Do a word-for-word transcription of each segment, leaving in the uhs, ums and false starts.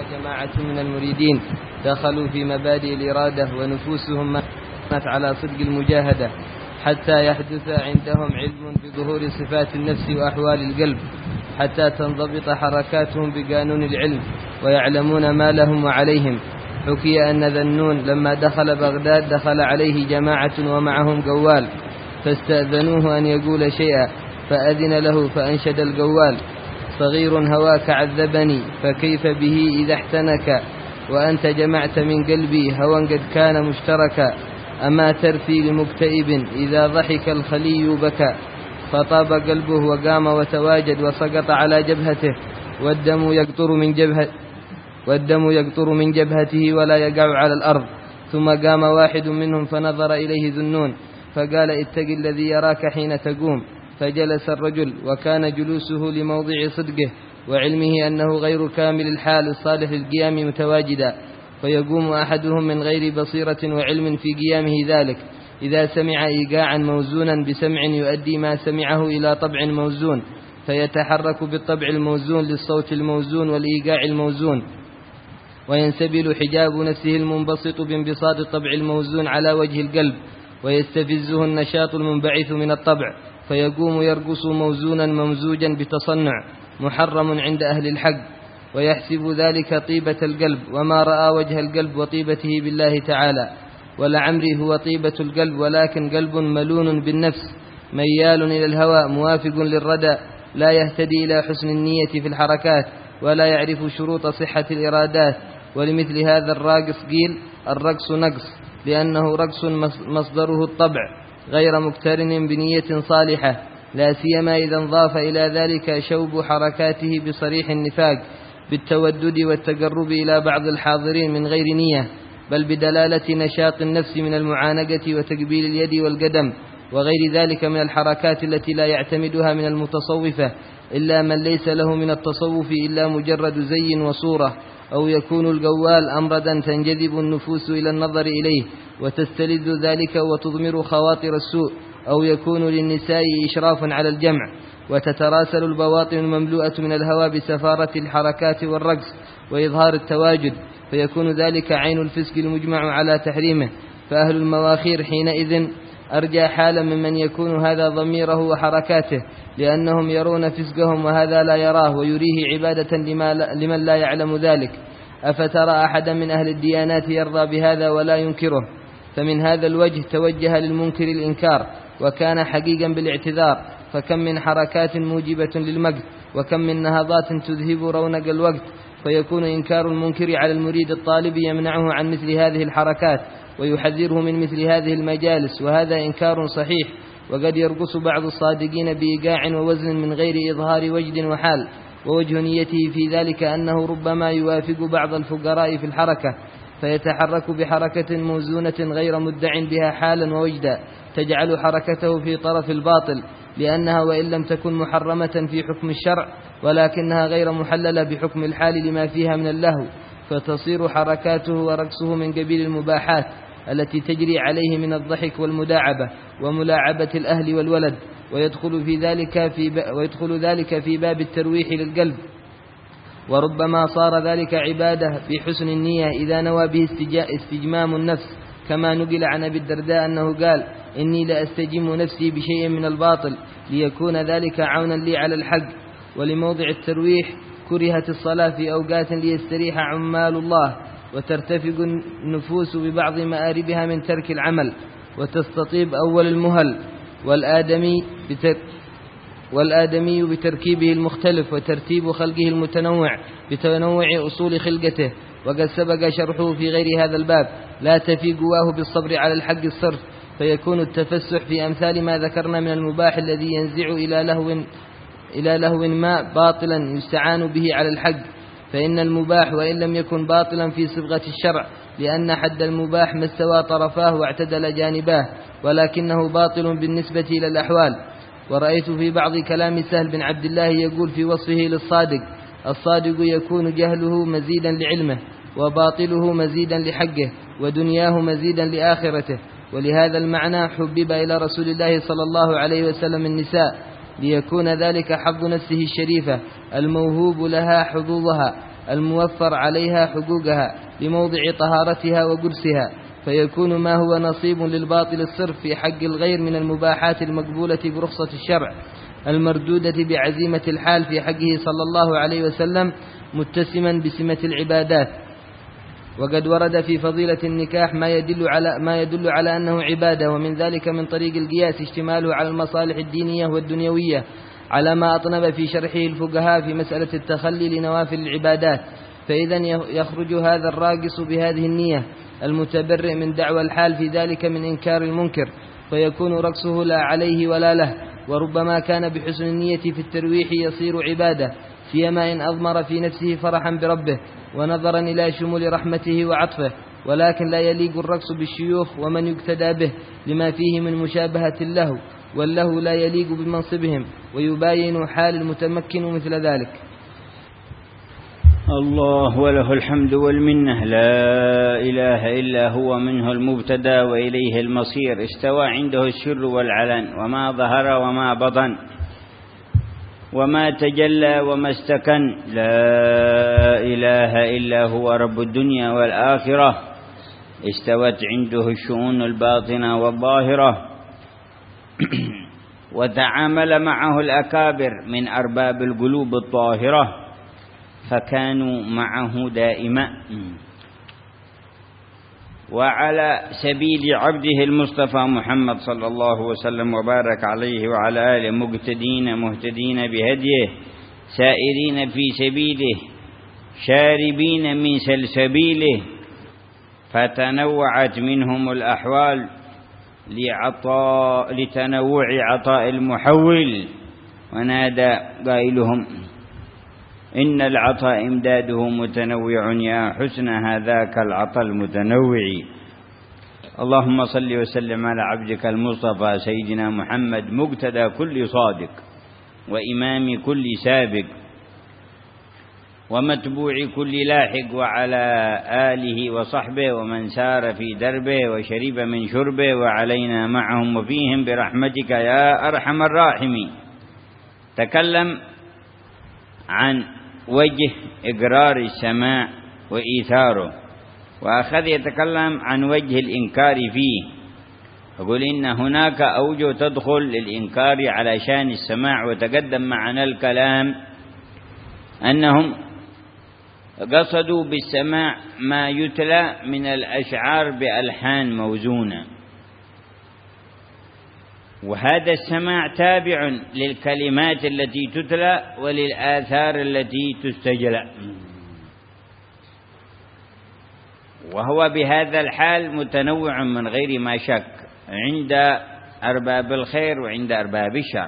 جماعة من المريدين دخلوا في مبادئ الإرادة ونفوسهم مات على صدق المجاهدة حتى يحدث عندهم علم بظهور صفات النفس وأحوال القلب، حتى تنضبط حركاتهم بقانون العلم ويعلمون ما لهم وعليهم. حكي أن ذنون لما دخل بغداد دخل عليه جماعة ومعهم قوال، فاستأذنوه أن يقول شيئا فأذن له فأنشد القوال: صغير هواك عذبني فكيف به إذا احتنك، وأنت جمعت من قلبي هوى قد كان مشتركا، أما ترثي لمكتئب إذا ضحك الخلي بكى. فطاب قلبه وقام وتواجد وسقط على جبهته، والدم يقطر من جبهة والدم يقطر من جبهته ولا يقع على الأرض. ثم قام واحد منهم فنظر إليه ذنون فقال: اتق الذي يراك حين تقوم. فجلس الرجل، وكان جلوسه لموضع صدقه وعلمه أنه غير كامل الحال الصالح للقيام متواجدا، فيقوم أحدهم من غير بصيرة وعلم في قيامه ذلك إذا سمع إيقاعا موزونا بسمع يؤدي ما سمعه إلى طبع موزون، فيتحرك بالطبع الموزون للصوت الموزون والإيقاع الموزون، وينسبل حجاب نفسه المنبسط بانبساط الطبع الموزون على وجه القلب، ويستفزه النشاط المنبعث من الطبع، فيقوم يرقص موزونا ممزوجا بتصنع محرم عند أهل الحق، ويحسب ذلك طيبة القلب، وما رأى وجه القلب وطيبته بالله تعالى. ولعمري هو طيبة القلب، ولكن قلب ملون بالنفس ميال إلى الهوى موافق للردى، لا يهتدي إلى حسن النية في الحركات، ولا يعرف شروط صحة الإرادات. ولمثل هذا الراقص قيل: الرقص نقص، لأنه رقص مصدره الطبع غير مقترن بنية صالحة، لا سيما إذا انضاف إلى ذلك شوب حركاته بصريح النفاق بالتودد والتقرب إلى بعض الحاضرين من غير نية، بل بدلالة نشاط النفس من المعانقة وتقبيل اليد والقدم وغير ذلك من الحركات التي لا يعتمدها من المتصوفة إلا من ليس له من التصوف إلا مجرد زي وصورة، أو يكون القوال أمردا تنجذب النفوس إلى النظر إليه وتستلذ ذلك وتضمر خواطر السوء، أو يكون للنساء إشراف على الجمع وتتراسل البواطن المملوءة من الهوى بسفارة الحركات والرقص وإظهار التواجد، فيكون ذلك عين الفسق المجمع على تحريمه. فأهل المواخير حينئذ أرجى حالا ممن يكون هذا ضميره وحركاته، لأنهم يرون فسقهم وهذا لا يراه ويريه عبادة لمن لا يعلم ذلك. أفترى أحدا من أهل الديانات يرضى بهذا ولا ينكره؟ فمن هذا الوجه توجه للمنكر الإنكار، وكان حقيقا بالاعتذار. فكم من حركات موجبة للمقت، وكم من نهضات تذهب رونق الوقت، فيكون إنكار المنكر على المريد الطالب يمنعه عن مثل هذه الحركات ويحذره من مثل هذه المجالس، وهذا إنكار صحيح. وقد يرقص بعض الصادقين بإيقاع ووزن من غير إظهار وجد وحال، ووجه نيته في ذلك أنه ربما يوافق بعض الفقراء في الحركة، فيتحرك بحركة موزونة غير مدع بها حالا ووجدا، تجعل حركته في طرف الباطل، لأنها وإن لم تكن محرمة في حكم الشرع ولكنها غير محللة بحكم الحال لما فيها من اللهو، فتصير حركاته ورقصه من قبيل المباحات التي تجري عليه من الضحك والمداعبة وملاعبة الأهل والولد، ويدخل, في ذلك في ويدخل ذلك في باب الترويح للقلب. وربما صار ذلك عبادة بحسن النية إذا نوى به استجمام النفس، كما نقل عن أبي الدرداء أنه قال: إني لأستجم نفسي بشيء من الباطل ليكون ذلك عونا لي على الحق. ولموضع الترويح كرهت الصلاة في أوقات ليستريح عمال الله، وترتفق النفوس ببعض مآربها من ترك العمل، وتستطيب أول المهل، والآدمي بتر والآدمي بتركيبه المختلف وترتيب خلقه المتنوع بتنوع أصول خلقته، وقد سبق شرحه في غير هذا الباب. لا تفي قواه بالصبر على الحق الصرف، فيكون التفسح في أمثال ما ذكرنا من المباح الذي ينزع إلى لهو إلى لهو ما باطلا يستعان به على الحق. فإن المباح وإن لم يكن باطلا في صبغة الشرع، لأن حد المباح ما استوى طرفاه واعتدل جانباه، ولكنه باطل بالنسبة إلى الأحوال. ورأيت في بعض كلام سهل بن عبد الله يقول في وصفه للصادق: الصادق يكون جهله مزيدا لعلمه، وباطله مزيدا لحقه، ودنياه مزيدا لآخرته. ولهذا المعنى حبب إلى رسول الله صلى الله عليه وسلم النساء، ليكون ذلك حظ نفسه الشريفة الموهوب لها حظوظها، الموفر عليها حقوقها لموضع طهارتها وقدسها، فيكون ما هو نصيب للباطل الصرف في حق الغير من المباحات المقبولة برخصة الشرع المردودة بعزيمة الحال في حقه صلى الله عليه وسلم متسما بسمة العبادات. وقد ورد في فضيلة النكاح ما يدل على ما يدل على أنه عبادة، ومن ذلك من طريق القياس اشتماله على المصالح الدينية والدنيوية على ما أطنب في شرحه الفقهاء في مسألة التخلي لنوافل العبادات. فإذا يخرج هذا الراقص بهذه النية المتبرئ من دعوى الحال في ذلك من إنكار المنكر، فيكون رقصه لا عليه ولا له، وربما كان بحسن النية في الترويح يصير عبادة، سيما إن أضمر في نفسه فرحا بربه ونظرا إلى شمول رحمته وعطفه. ولكن لا يليق الرقص بالشيوخ ومن يقتدى به لما فيه من مشابهة له، والله لا يليق بمنصبهم، ويباين حال المتمكن مثل ذلك. الله وله الحمد والمنة، لا إله إلا هو، منه المبتدى وإليه المصير، استوى عنده السر والعلن، وما ظهر وما بطن، وما تجلى وما استكن، لا إله إلا هو رب الدنيا والآخرة، استوت عنده الشؤون الباطنة والظاهرة. وتعامل معه الأكابر من أرباب القلوب الطاهرة فكانوا معه دائما. وعلى سبيل عبده المصطفى محمد صلى الله وسلم وبارك عليه وعلى آله مقتدين مهتدين بهديه سائرين في سبيله شاربين من سلسبيله، فتنوعت منهم الأحوال لعطاء لتنوع عطاء المحول. ونادى قائلهم إن العطاء إمداده متنوع يا حسن هذاك العطاء المتنوع. اللهم صل وسلم على عبدك المصطفى سيدنا محمد مقتدى كل صادق وإمام كل سابق ومتبوع كل لاحق، وعلى آله وصحبه ومن سار في دربه وشرب من شربه، وعلينا معهم وفيهم برحمتك يا أرحم الراحمين. تكلم عن وجه إقرار السماع وإيثاره، وأخذ يتكلم عن وجه الإنكار فيه، يقول إن هناك أوجه تدخل للإنكار على شان السماع. وتقدم معنا الكلام أنهم قصدوا بالسماع ما يتلى من الأشعار بألحان موزونة، وهذا السماع تابع للكلمات التي تتلى وللآثار التي تستجلى، وهو بهذا الحال متنوع من غير ما شك عند أرباب الخير وعند أرباب الشر،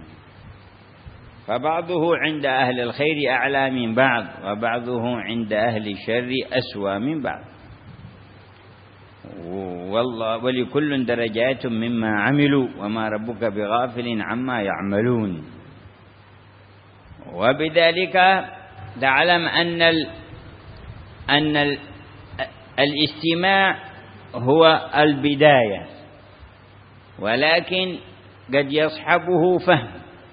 فبعضه عند أهل الخير أعلى من بعض، وبعضه عند أهل الشر أسوأ من بعض، والله ولكل درجات مما عملوا وما ربك بغافل عما يعملون. وبذلك تعلم أن ال أن ال الاستماع هو البداية، ولكن قد يصحبه فهم،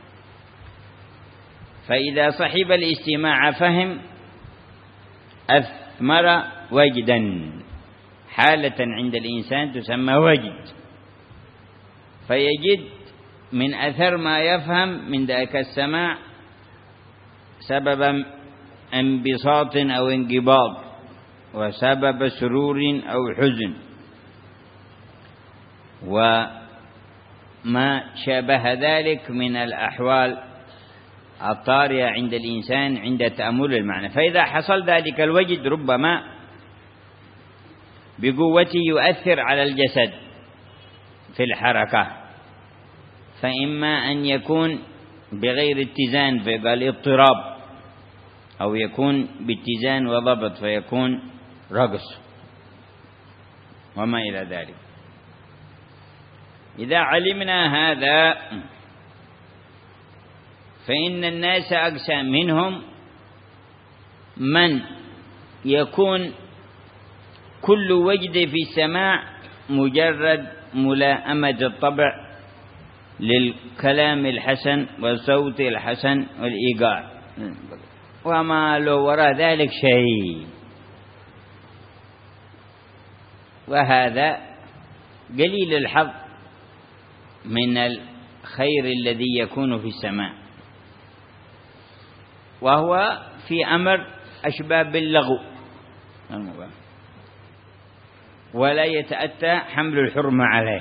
فإذا صحب الاستماع فهم أثمر وجدا، حالة عند الإنسان تسمى وجد، فيجد من أثر ما يفهم من ذاك السماع سبب انبساط أو انقباض، وسبب سرور أو حزن، وما شابه ذلك من الأحوال الطارئة عند الإنسان عند تأمل المعنى. فإذا حصل ذلك الوجد ربما بقوته يؤثر على الجسد في الحركة، فإما أن يكون بغير اتزان فيقال اضطراب، أو يكون باتزان وضبط فيكون رقص وما إلى ذلك. إذا علمنا هذا فإن الناس أقسام، منهم من يكون كل وجد في السماع مجرد ملائمة الطبع للكلام الحسن والصوت الحسن والإيقاع، وما له وراء ذلك شيء. وهذا قليل الحظ من الخير الذي يكون في السماء، وهو في أمر أشباه باللغو ولا يتأتى حمل الحرمة عليه.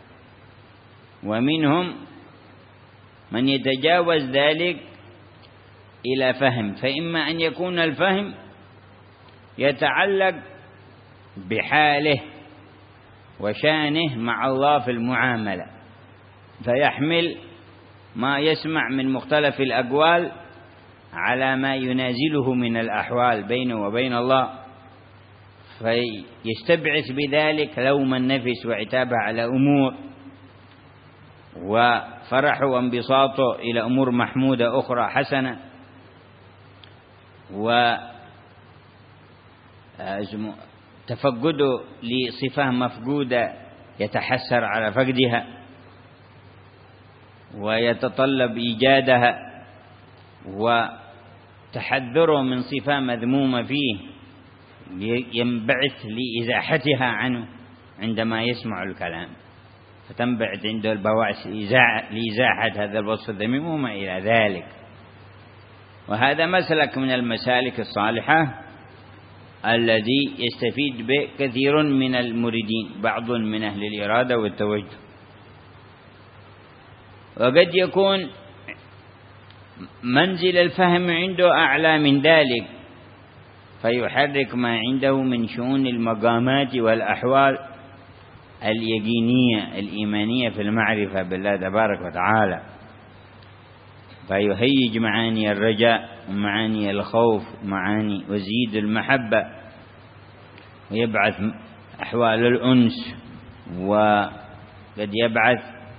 ومنهم من يتجاوز ذلك إلى فهم، فإما أن يكون الفهم يتعلق بحاله وشانه مع الله في المعاملة، فيحمل ما يسمع من مختلف الأقوال على ما ينازله من الأحوال بينه وبين الله، فيستبعث بذلك لوم النفس وعتابه على أمور، وفرحه وانبساطه إلى أمور محمودة أخرى حسنة، وتفقده لصفة مفقودة يتحسر على فقدها ويتطلب إيجادها، وتحذره من صفة مذمومة فيه ينبعث لإزاحتها عنه عندما يسمع الكلام، فتنبعث عنده البواعث لإزاحة هذا الوصف الذميم وما إلى ذلك. وهذا مسلك من المسالك الصالحة الذي يستفيد به كثير من المريدين، بعض من أهل الإرادة والتوجه. وقد يكون منزل الفهم عنده أعلى من ذلك، فيحرك ما عنده من شؤون المقامات والأحوال اليقينية الإيمانية في المعرفة بالله تبارك وتعالى، فيهيج معاني الرجاء ومعاني الخوف ومعاني وزيد المحبة، ويبعث أحوال الأنس، وقد يبعث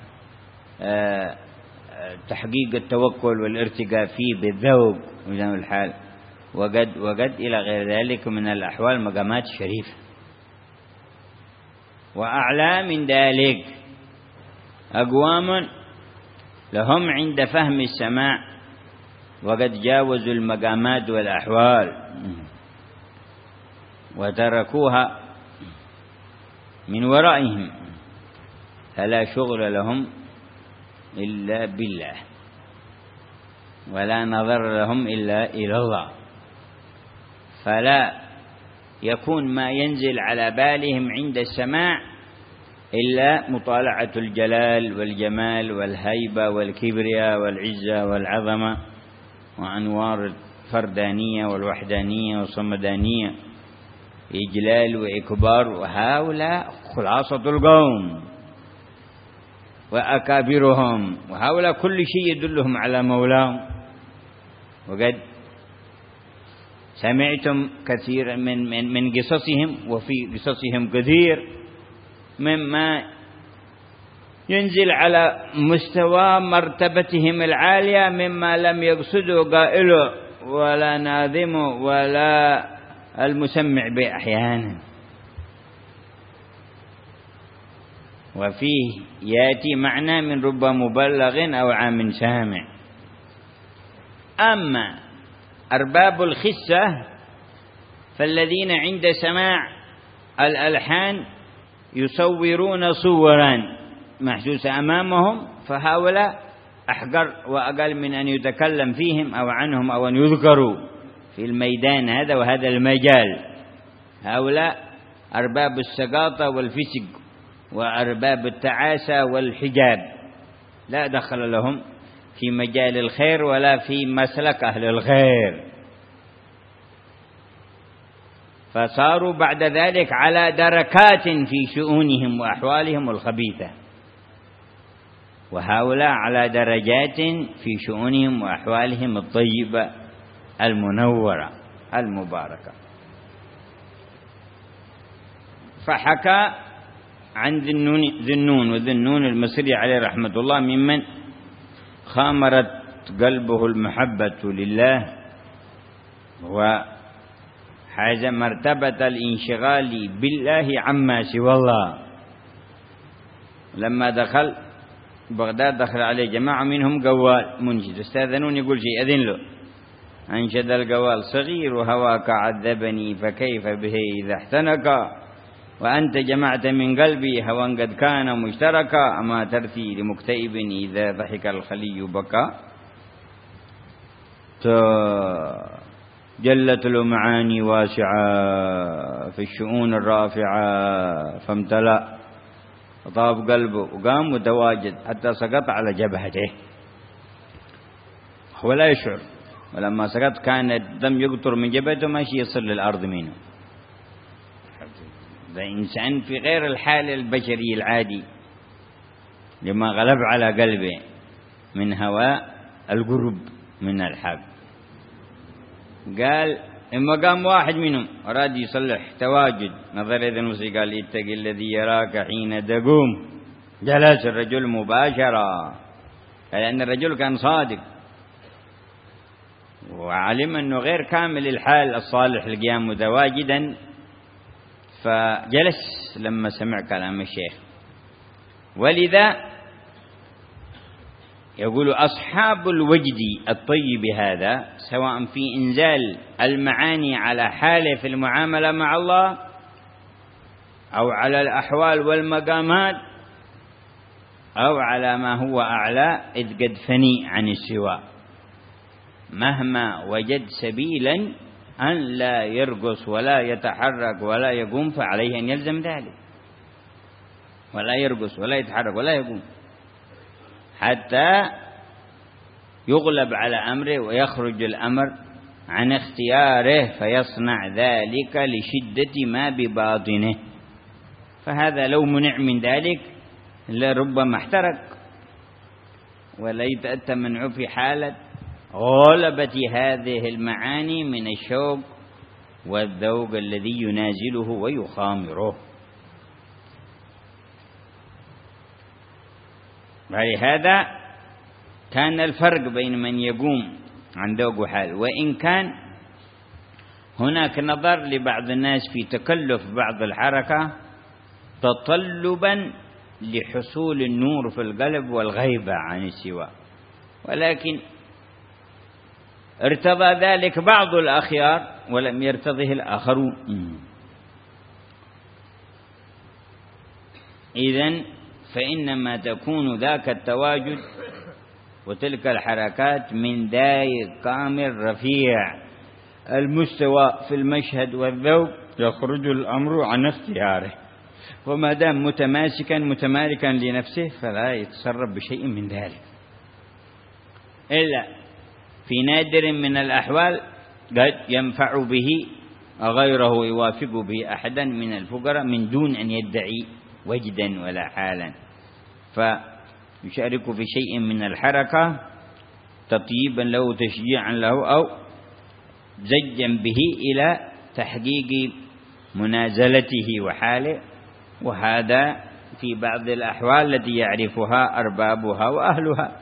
تحقيق التوكل والارتقاء فيه بالذوق وجمع الحال، وقد, وقد إلى غير ذلك من الأحوال مقامات شريفة. وأعلى من ذلك أقوام لهم عند فهم السماع وقد جاوزوا المقامات والأحوال وتركوها من ورائهم، فلا شغل لهم إلا بالله، ولا نظر لهم إلا إلى الله، فلا يكون ما ينزل على بالهم عند السماع إلا مطالعة الجلال والجمال والهيبة والكبرياء والعزة والعظمة وأنوار الفردانية والوحدانية والصمدانية، إجلال وإكبار. وهؤلاء خلاصة القوم وأكابرهم، وهؤلاء كل شيء يدلهم على مولاهم. وقد سمعتم كثيرا من, من, من قصصهم، وفي قصصهم كثير مما ينزل على مستوى مرتبتهم العالية مما لم يقصده قائله ولا ناظمه ولا المسمع به أحيانا. وفيه يأتي معنى من رب مبلغ أو عام سامع. أما أرباب الخسة فالذين عند سماع الألحان يصورون صورا محسوسة أمامهم، فهؤلاء أحقر وأقل من أن يتكلم فيهم أو عنهم أو أن يذكروا في الميدان هذا وهذا المجال. هؤلاء أرباب السقاطة والفسق وأرباب التعاسة والحجاب، لا دخل لهم في مجال الخير ولا في مسلك أهل الخير، فصاروا بعد ذلك على دركات في شؤونهم وأحوالهم الخبيثة، وهؤلاء على درجات في شؤونهم وأحوالهم الطيبة المنورة المباركة. فحكى عن ذنون وذنون المصري عليه رحمة الله ممن خامرت قلبه المحبة لله وحاز مرتبة الانشغال بالله عما سوى الله. لما دخل بغداد دخل عليه جماعة منهم قوال منشد، استاذنون يقول شيء أذن له، أنشد القوال صغير هواك عذبني فكيف به إذا احتنك وأنت جمعت من قلبي هوى قد كان مشتركا أما ترثي لمكتئب إذا ضحك الخلي بكى. جلت له معاني واسعة في الشؤون الرافعة فامتلأ وطاب قلبه وقام متواجد حتى سقط على جبهته هو لا يشعر، ولما سقط كان الدم يقطر من جبهته ماشي يصل للأرض منه. ده إنسان في غير الحال البشري العادي لما غلب على قلبه من هواء القرب من الحق. قال إما قام واحد منهم أراد يصلح تواجد نظر إذا الموسيقى قال اتق الذي يراك حين تقوم. جلس الرجل مباشرة لأن الرجل كان صادق وعلم أنه غير كامل الحال الصالح القيام متواجدا، فجلس لما سمع كلام الشيخ. ولذا يقول أصحاب الوجد الطيب هذا سواء في إنزال المعاني على حاله في المعاملة مع الله أو على الأحوال والمقامات أو على ما هو أعلى إذ قد فني عن السواء، مهما وجد سبيلا أن لا يرقص ولا يتحرك ولا يقوم فعليه أن يلزم ذلك، ولا يرقص ولا يتحرك ولا يقوم حتى يغلب على أمره ويخرج الأمر عن اختياره فيصنع ذلك لشدة ما بباطنه. فهذا لو منع من ذلك لربما احترق، ولا يتأتى منعه في حالة غلبة هذه المعاني من الشوق والذوق الذي ينازله ويخامره. ولهذا كان الفرق بين من يقوم عن ذوق وحال، وإن كان هناك نظر لبعض الناس في تكلف بعض الحركة تطلبا لحصول النور في القلب والغيبة عن السواء، ولكن ارتضى ذلك بعض الأخيار ولم يرتضه الآخرون. إذن فإنما تكون ذاك التواجد وتلك الحركات من ذاقام الرفيع المستوى في المشهد والذوق يخرج الأمر عن اختياره، وما دام متماسكا متمالكا لنفسه فلا يتصرف بشيء من ذلك، إلا في نادر من الأحوال قد ينفع به غيره يوافق به أحدا من الفقراء من دون أن يدعي وجدا ولا حالا، فيشارك في شيء من الحركة تطيبا له تشجيعا له أو زجا به إلى تحقيق منازلته وحاله، وهذا في بعض الأحوال التي يعرفها أربابها وأهلها.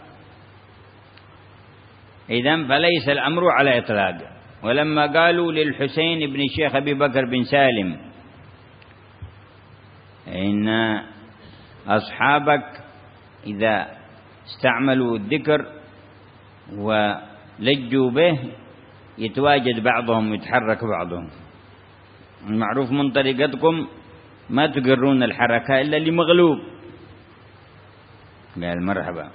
إذن فليس الأمر على إطلاق. ولما قالوا للحسين بن الشيخ أبي بكر بن سالم إن أصحابك إذا استعملوا الذكر ولجوا به يتواجد بعضهم ويتحرك بعضهم، المعروف من طريقتكم ما تقرون الحركة إلا لمغلوب، قال مرحبا.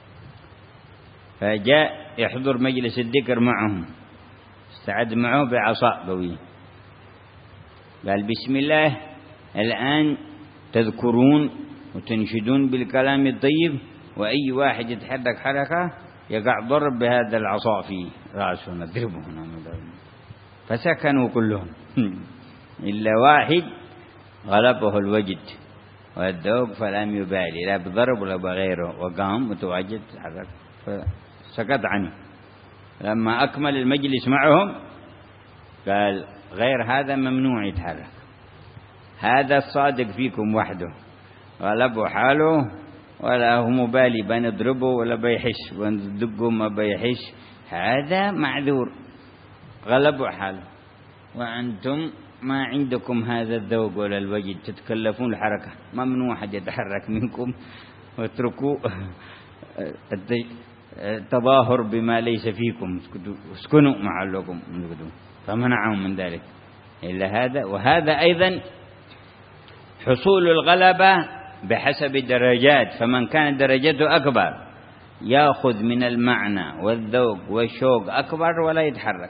فجاء يحضر مجلس الذكر معهم، استعد معه بعصا قوي، قال بسم الله الآن تذكرون وتنشدون بالكلام الطيب، وأي واحد يتحرك حركة يقع ضرب بهذا العصا في رأسه نضربه. فسكنوا كلهم إلا واحد غلبه الوجد والذوق فلم يبالي لا بضرب ولا بغيره، وقام متواجد تحرك فسكت عنه. لما أكمل المجلس معهم قال غير هذا ممنوع يتحرك، هذا الصادق فيكم وحده غلبوا حاله ولا هو مبالي بنضربه ولا بيحش وندقه ما بيحش، هذا معذور غلبوا حاله، وأنتم ما عندكم هذا الذوق ولا الوجد تتكلفون الحركة، ممنوع حد يتحرك منكم واتركوا تظاهر بما ليس فيكم، اسكنوا معلكم، فمنعهم من ذلك إلا هذا. وهذا أيضا حصول الغلبة بحسب الدرجات، فمن كانت درجته أكبر يأخذ من المعنى والذوق والشوق أكبر ولا يتحرك،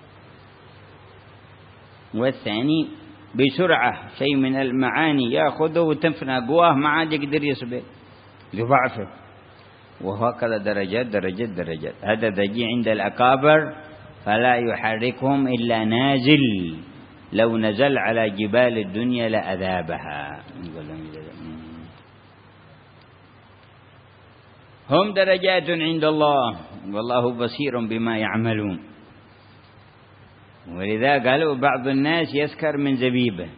والثاني بسرعة شيء من المعاني يأخذه وتنفنى قواه ما عاد يقدر يصبر لضعفه، وهكذا درجات درجات درجات. هذا ذجي عند الأكابر فلا يحركهم إلا نازل، لو نزل على جبال الدنيا لأذابها. هم درجات عند الله والله بصير بما يعملون. ولذا قالوا بعض الناس يسكر من زبيبه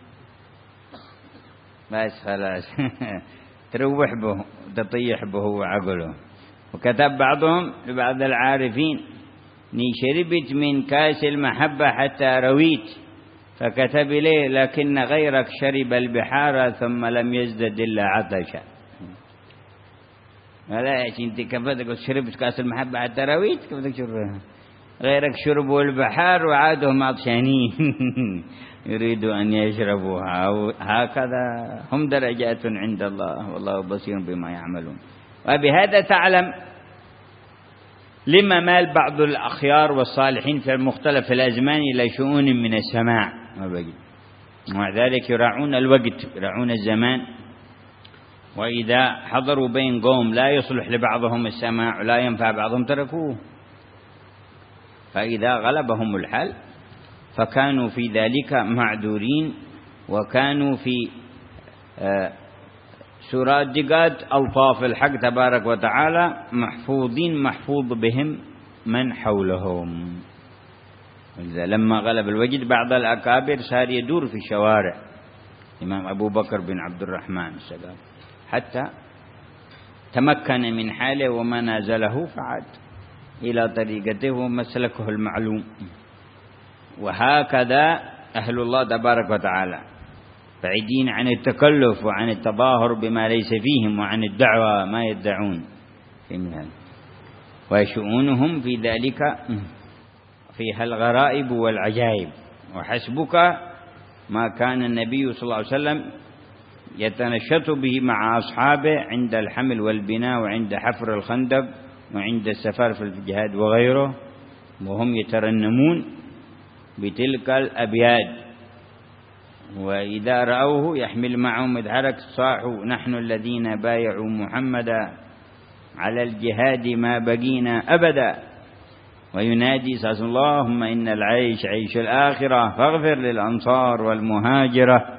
بس خلاص تروح به تطيح به وعقله. وكتب بعضهم لبعض العارفين: ني شربت من كاس المحبة حتى رويت، فكتب لي: لكن غيرك شرب البحار ثم لم يزدد إلا عطشا. لا انت كيف تقول شربت كاس المحبة حتى رويت؟ كيف تشربها؟ غيرك شربوا البحار وعادهم عطشانين يريدوا أن يشربوها. هكذا هم درجات عند الله والله بصير بما يعملون. وبهذا تعلم لما مال بعض الأخيار والصالحين في مختلف الأزمان إلى شؤون من السماع، ومع ذلك يراعون الوقت يراعون الزمان. وإذا حضروا بين قوم لا يصلح لبعضهم السماع ولا ينفع بعضهم تركوه، فإذا غلبهم الحال فكانوا في ذلك معذورين، وكانوا في سرادقات ألطاف الحق تبارك وتعالى محفوظين محفوظ بهم من حولهم. لما غلب الوجد بعض الأكابر صار يدور في الشوارع، إمام أبو بكر بن عبد الرحمن السلام، حتى تمكن من حاله وما نازله فعاد إلى طريقته ومسلكه المعلوم. وهكذا أهل الله تبارك وتعالى بعيدين عن التكلف وعن التظاهر بما ليس فيهم وعن الدعوة ما يدعون في مثال. وشؤونهم في ذلك فيها الغرائب والعجائب. وحسبك ما كان النبي صلى الله عليه وسلم يتنشط به مع أصحابه عند الحمل والبناء وعند حفر الخندق وعند السفر في الجهاد وغيره، وهم يترنمون بتلك الأبيات. وإذا رأوه يحمل معهم مدحرك صاحوا: نحن الذين بايعوا محمدا على الجهاد ما بقينا أبدا. وينادي صلى الله: اللهم إن العيش عيش الآخرة فاغفر للأنصار والمهاجرة.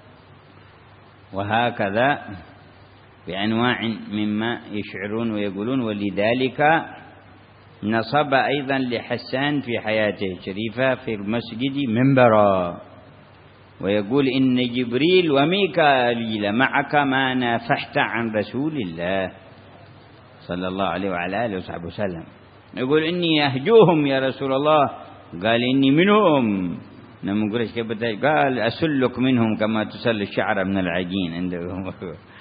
وهكذا بأنواع مما يشعرون ويقولون. ولذلك نصب أيضا لحسان في حياته الشريفة في المسجد منبرا ويقول: إن جبريل وميكائيل معك ما نافحت عن رسول الله صلى الله عليه وعلى آله وصحبه وسلم. يقول: إني أهجوهم يا رسول الله. قال: إني منهم. لما قريش كيف قال: أسلك منهم كما تسل الشعر من العجين عندهم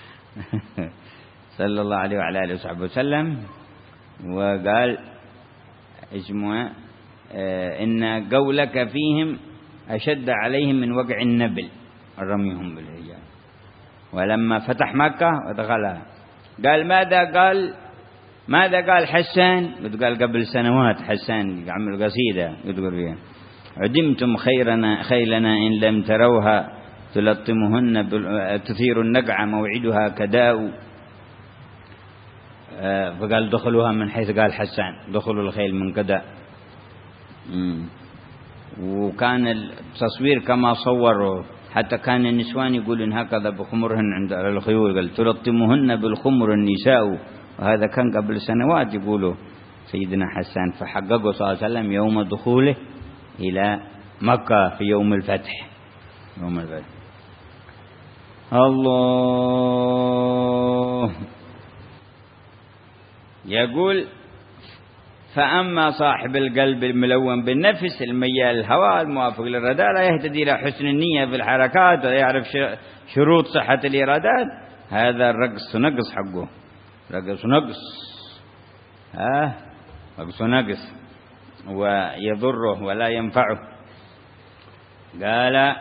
صلى الله عليه وعلى آله وصحبه وسلم. وقال اسمه إن قولك فيهم أشد عليهم من وقع النبل رميهم بالحجارة. ولما فتح مكة ودخلها قال ماذا قال ماذا قال حسان؟ قال قبل سنوات حسان عمل قصيدة يذكر فيها: عدمتم خيرنا خيلنا إن لم تروها تلطمهن تثير النقع موعدها كداء. فقال دخلوها من حيث قال حسان دخلوا الخيل من كداء. وكان التصوير كما صوروا، حتى كان النسوان يقولون هكذا بخمرهن عند الخيول، قال تلطمهن بالخمر النساء. وهذا كان قبل سنوات يقولوا سيدنا حسان، فحققه صلى الله عليه وسلم يوم دخوله إلى مكة في يوم الفتح. يوم الفتح الله يقول: فأما صاحب القلب الملون بالنفس الميال الهوى الموافق للرذالة يهتدي إلى حسن النية في الحركات ويعرف شروط صحة الإرادات، هذا الرقص نقص حقه، رقص نقص. ها نقص نقص ويضره ولا ينفعه. قال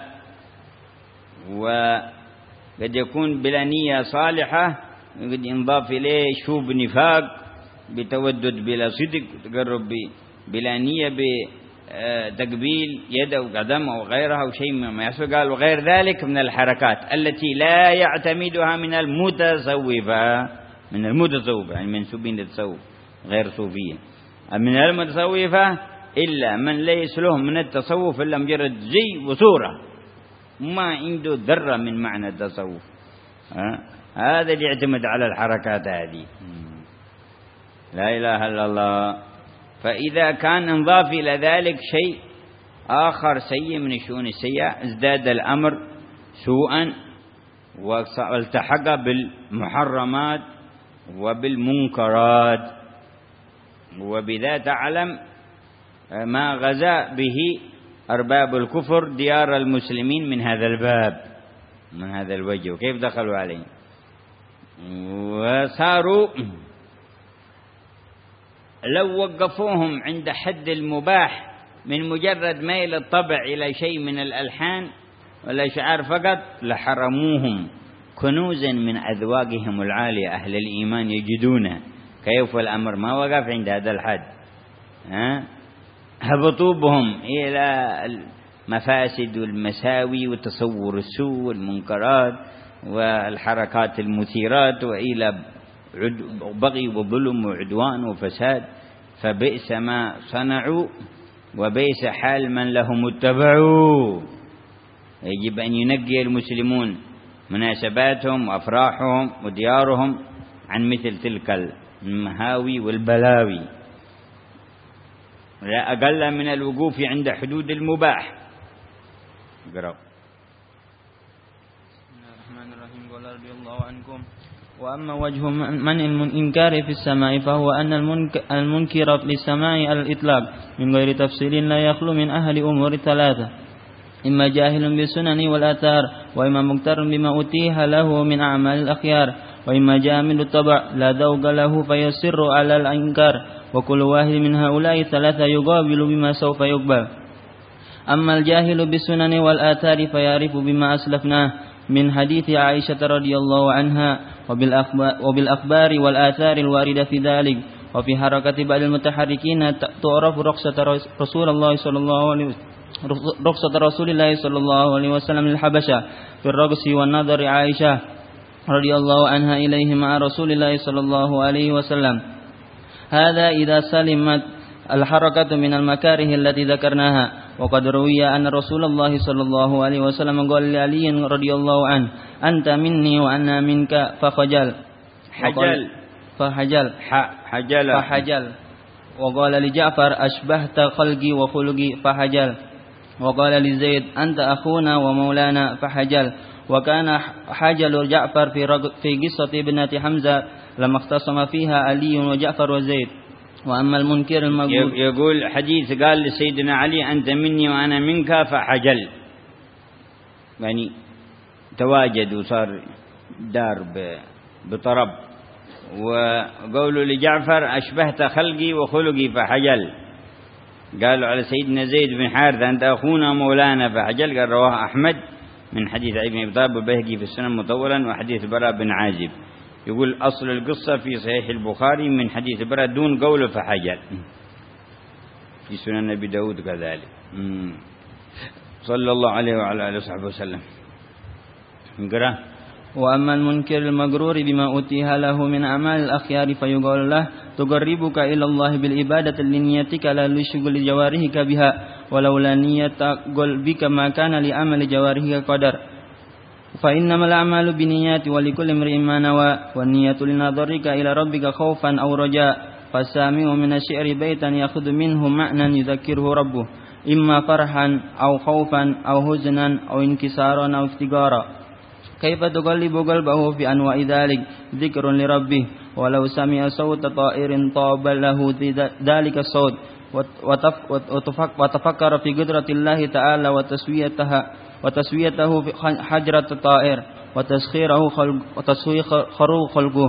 وقد يكون بلا نية صالحة، قد ينضاف إليه شوب نفاق بتودد بلا صدق، تقرب بلا نية بتقبيل يد أو قدم أو غيرها أو شيء مما يحصل. قال وغير ذلك من الحركات التي لا يعتمدها من المتصوفة، من المتصوفة يعني منسوبين للتصوف غير صوفية، من المتصوفة إلا من ليس له من التصوف إلا مجرد زي وصورة، ما عنده ذرة من معنى التصوف. هذا اللي يعتمد على الحركات هذه، لا إله إلا الله. فإذا كان انضاف إلى ذلك شيء آخر سيء من الشؤون السيئة ازداد الأمر سوءا والتحق بالمحرمات وبالمنكرات. وبذا تعلم ما غزا به أرباب الكفر ديار المسلمين من هذا الباب، من هذا الوجه، وكيف دخلوا عليه وصاروا لو وقفوهم عند حد المباح من مجرد ميل الطبع إلى شيء من الألحان والأشعار فقط لحرموهم كنوزا من أذواقهم العالية. أهل الإيمان يجدونه كيف الأمر ما وقف عند هذا الحد، ها هبطوا بهم إلى المفاسد والمساوي وتصور السوء والمنكرات والحركات المثيرات وإلى بغي وظلم وعدوان وفساد. فبئس ما صنعوا وبئس حال من لهم اتبعوا. يجب أن ينقي المسلمون مناسباتهم وأفراحهم وديارهم عن مثل تلك المهاوي والبلاوي، لا أقل من الوقوف عند حدود المباح. اقرأ. بسم الله الرحمن الرحيم. قال رضي الله عنكم: وأما وجه من الإنكار في السماء فهو أن المنكر للسماء على الإطلاق من غير تفصيل لا يخلو من أهل أمور ثلاثة: إما جاهل بالسنن والآثار، وإما مقتر بما أتيه له من أعمال الأخيار، وإما جامل الطبع لا ذوق له فيصر على الإنكار. وكل واحد من هؤلاء ثلاثة يقابل بما سوف يقبل. أما الجاهل بالسنن والآثار فيعرف بما أسلفناه من حديث عائشة رضي الله عنها وبالأخبار والآثار الواردة في ذلك. وفي حركة بعض المتحركين تعرف رخصة رسول الله صلى الله عليه وسلم رخصة رسول الله صلى الله عليه وسلم للحبشة في الرقص والنظر عائشة رضي الله عنها إليه مع رسول الله صلى الله عليه وسلم. هذا إذا سلمت الحركة من المكاره التي ذكرناها. وقد روي أن رسول الله صلى الله عليه وسلم قال لعلي رضي الله عنه: أنت مني وأنا منك فخجل حجل فحجل حجل فحجل. وقال لجعفر: أشبهت خلقي وخلقي فحجل. وقال لزيد: أنت أخونا ومولانا فحجل. وكان حجل جعفر في في قصة ابنة حمزة لما اختصم فيها علي وجعفر وزيد. وأما المنكر المقبول يقول حديث قال لسيدنا علي: أنت مني وأنا منك فحجل، يعني تواجد وصار دار بطرب. وقولوا لجعفر: أشبهت خلقي وخلقي فحجل. قالوا على سيدنا زيد بن حارثة: أنت أخونا مولانا فحجل. قال رواه أحمد من حديث ابن أبي طالب وبهقي في السنن مطولا وحديث براء بن عازب. يقول أصل القصة في صحيح البخاري من حديث براء دون قوله فحجل، في سنن أبي داود كذلك. صلى الله عليه وعلى آله وصحبه وسلم. نقرأ. وأما المنكر المغرور بما أتيها له من أعمال الأخيار فيقول له: تقربك إلى الله بالعبادة لنيتك لا لشغل جوارحك بها، ولولا نية قلبك ما كان لعمل جوارحك قدر. فإنما الأعمال بنيات ولكل امرئ ما نوى، والنية لنظرك إلى ربك خوفا أو رجاء. فالسامع من الشعر بيتا يأخذ منه معنى يذكره ربه، إما فرحا أو خوفا أو حزنا أو انكسارا أو افتقارا. كيف تقلب قلبه في أنواع ذلك ذكر لربه. ولو سمع صوت طائر طاب له ذلك الصوت وتفكر في قدرة الله تعالى وتسويتها وتسويته في حجرة الطائر وتسخيره وتسويخ خروق خلقه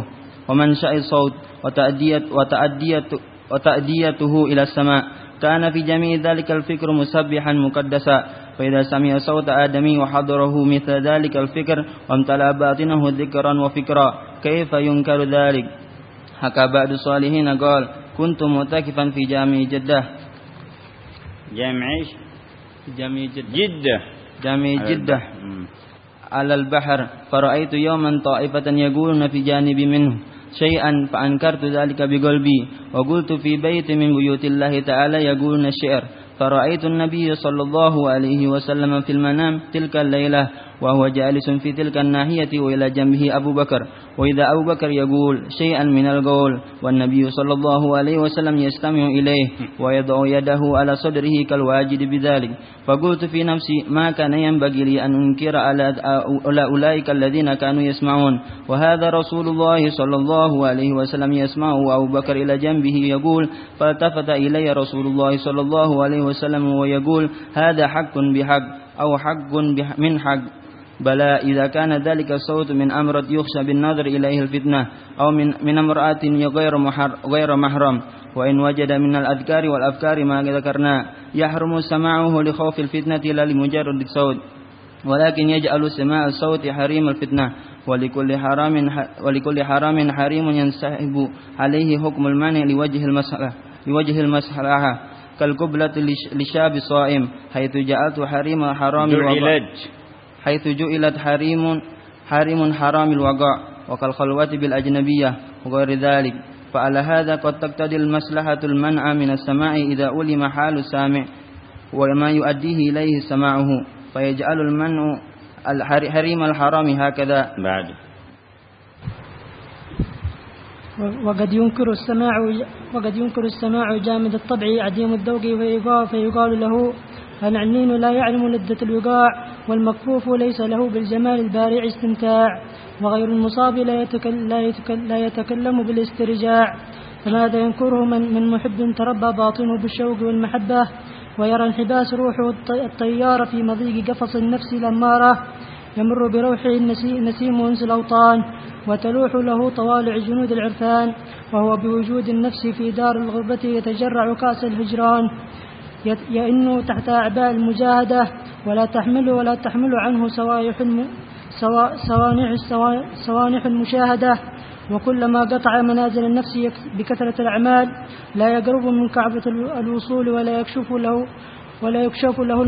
ومنشأ الصوت وتأدية وتأدية وتأديته إلى السماء. كان في جميع ذلك الفكر مسبحا مقدسا، فإذا سمع صوت آدمي وحضره مثل ذلك الفكر وامتلأ باطنه ذكرا وفكرا كيف ينكر ذلك؟ حكى بعض الصالحين قال: كنت معتكفا في جامع جدة جامع ايش؟ جامع جدة جدة جامع جدة على البحر، فرأيت يوما طائفة يقولون في جانب منه شيئا فأنكرت ذلك بقلبي، وقلت في بيت من بيوت الله تعالى يقولون الشعر، فرأيت النبي صلى الله عليه وسلم في المنام تلك الليلة وهو جالس في تلك الناحية وإلى جنبه أبو بكر، وإذا أبو بكر يقول شيئا من القول والنبي صلى الله عليه وسلم يستمع إليه ويضع يده على صدره كالواجد بذلك. فقلت في نفسي: ما كان ينبغي لي أن أنكر على أولئك الذين كانوا يسمعون، وهذا رسول الله صلى الله عليه وسلم يسمعه وأبو بكر إلى جنبه يقول. فالتفت إلي رسول الله صلى الله عليه وسلم ويقول: هذا حق بحق أو حق من حق. بلى إذا كان ذلك الصوت من أمر يخشى بالنظر إليه الفتنة أو من من امرأة غير غير محرم، وإن وجد من الأذكار والأفكار ما ذكرنا يحرم سماعه لخوف الفتنة لا لمجرد الصوت، ولكن يجعل سماع الصوت حريم الفتنة، ولكل حرام ولكل حرام حريم ينسحب عليه حكم المنع لوجه المصلحة لوجه المصلحة كالقبلة للشاب الصائم، حيث جعلت حريم حرام الوقع حيث جعلت حريم حريم حرام الوقع وكالخلوة بالأجنبية وغير ذلك. فعلى هذا قد تقتضي المصلحة المنع من السماع إذا علم حال السامع وما يؤديه إليه سماعه، فيجعل المنع حريم الحرام هكذا. بعد وقد ينكر السماع وقد ينكر السماع جامد الطبع عديم الذوق فيقال له: العنين لا يعلم لذة الوقاع، والمكفوف ليس له بالجمال البارع استمتاع، وغير المصاب لا يتكلم, لا يتكلم, لا يتكلم بالاسترجاع. فماذا ينكره من, من محب تربى باطنه بالشوق والمحبة، ويرى انحباس روحه الطيار في مضيق قفص النفس الأمارة، يمر بروحه النسيم أنس الأوطان، وتلوح له طوالع جنود العرفان، وهو بوجود النفس في دار الغربة يتجرع كأس الهجران، يئن تحت أعباء المجاهدة، ولا تحمل ولا تحمل عنه سوانح سوانح سوانح المشاهدة. وكلما قطع منازل النفس بكثرة الأعمال لا يقرب من كعبة الوصول، ولا يكشف له ولا يكشف له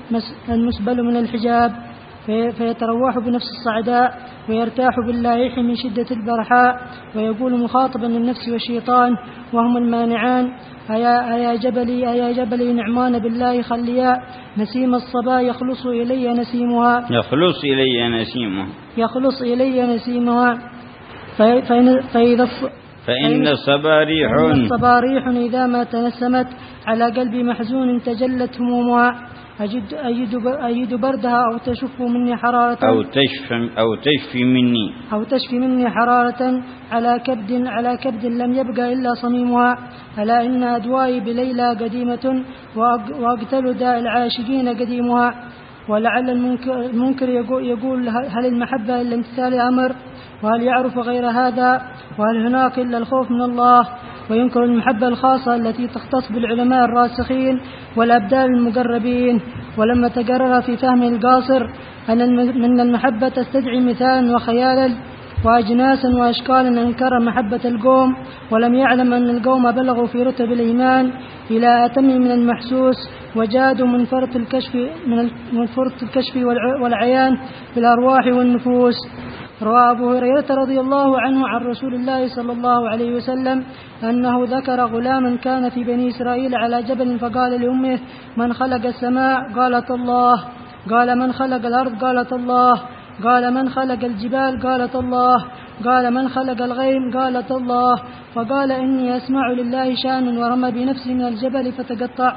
المسبل من الحجاب، فيتروح بنفس الصعداء ويرتاح باللائح من شدة البرحاء، ويقول مخاطبا للنفس والشيطان وهم المانعان: أيا, أيا جبلي أيا جبلي نعمان بالله خليا، نسيم الصبا يخلص إلي نسيمها يخلص إلي نسيمها يخلص إلي نسيمها فإن, فإذا فإن الصباريح فإن الصباريح إذا ما تنسمت على قلب محزون تجلت همومها، أجد, أجد, أجد بردها أو تشف مني حرارة أو تشفي أو تشفي مني أو تشفي مني حرارة على كبد على كبد لم يبقى إلا صميمها. ألا إن أدوائي بليلى قديمة وأقتل داء العاشقين قديمها. ولعل المنكر, المنكر يقول: هل المحبة إلا امتثال أمر، وهل يعرف غير هذا، وهل هناك إلا الخوف من الله؟ وينكر المحبة الخاصة التي تختص بالعلماء الراسخين والأبدال المقربين. ولما تقرر في فهم القاصر أن المحبة تستدعي مثالا وخيالا وأجناسا وأشكالا، أنكر محبة القوم، ولم يعلم أن القوم بلغوا في رتب الإيمان إلى أتم من المحسوس، وجادوا من فرط الكشف من فرط الكشف والعيان في الأرواح والنفوس. روى أبو هريرة رضي الله عنه عن رسول الله صلى الله عليه وسلم أنه ذكر غلاما كان في بني إسرائيل على جبل، فقال لأمه: من خلق السماء؟ قالت الله. قال: من خلق الأرض؟ قالت الله. قال: من خلق الجبال؟ قالت الله. قال: من خلق الغيم؟ قالت الله. فقال: إني أسمع لله شأنا، ورمى بنفسه من الجبل فتقطع.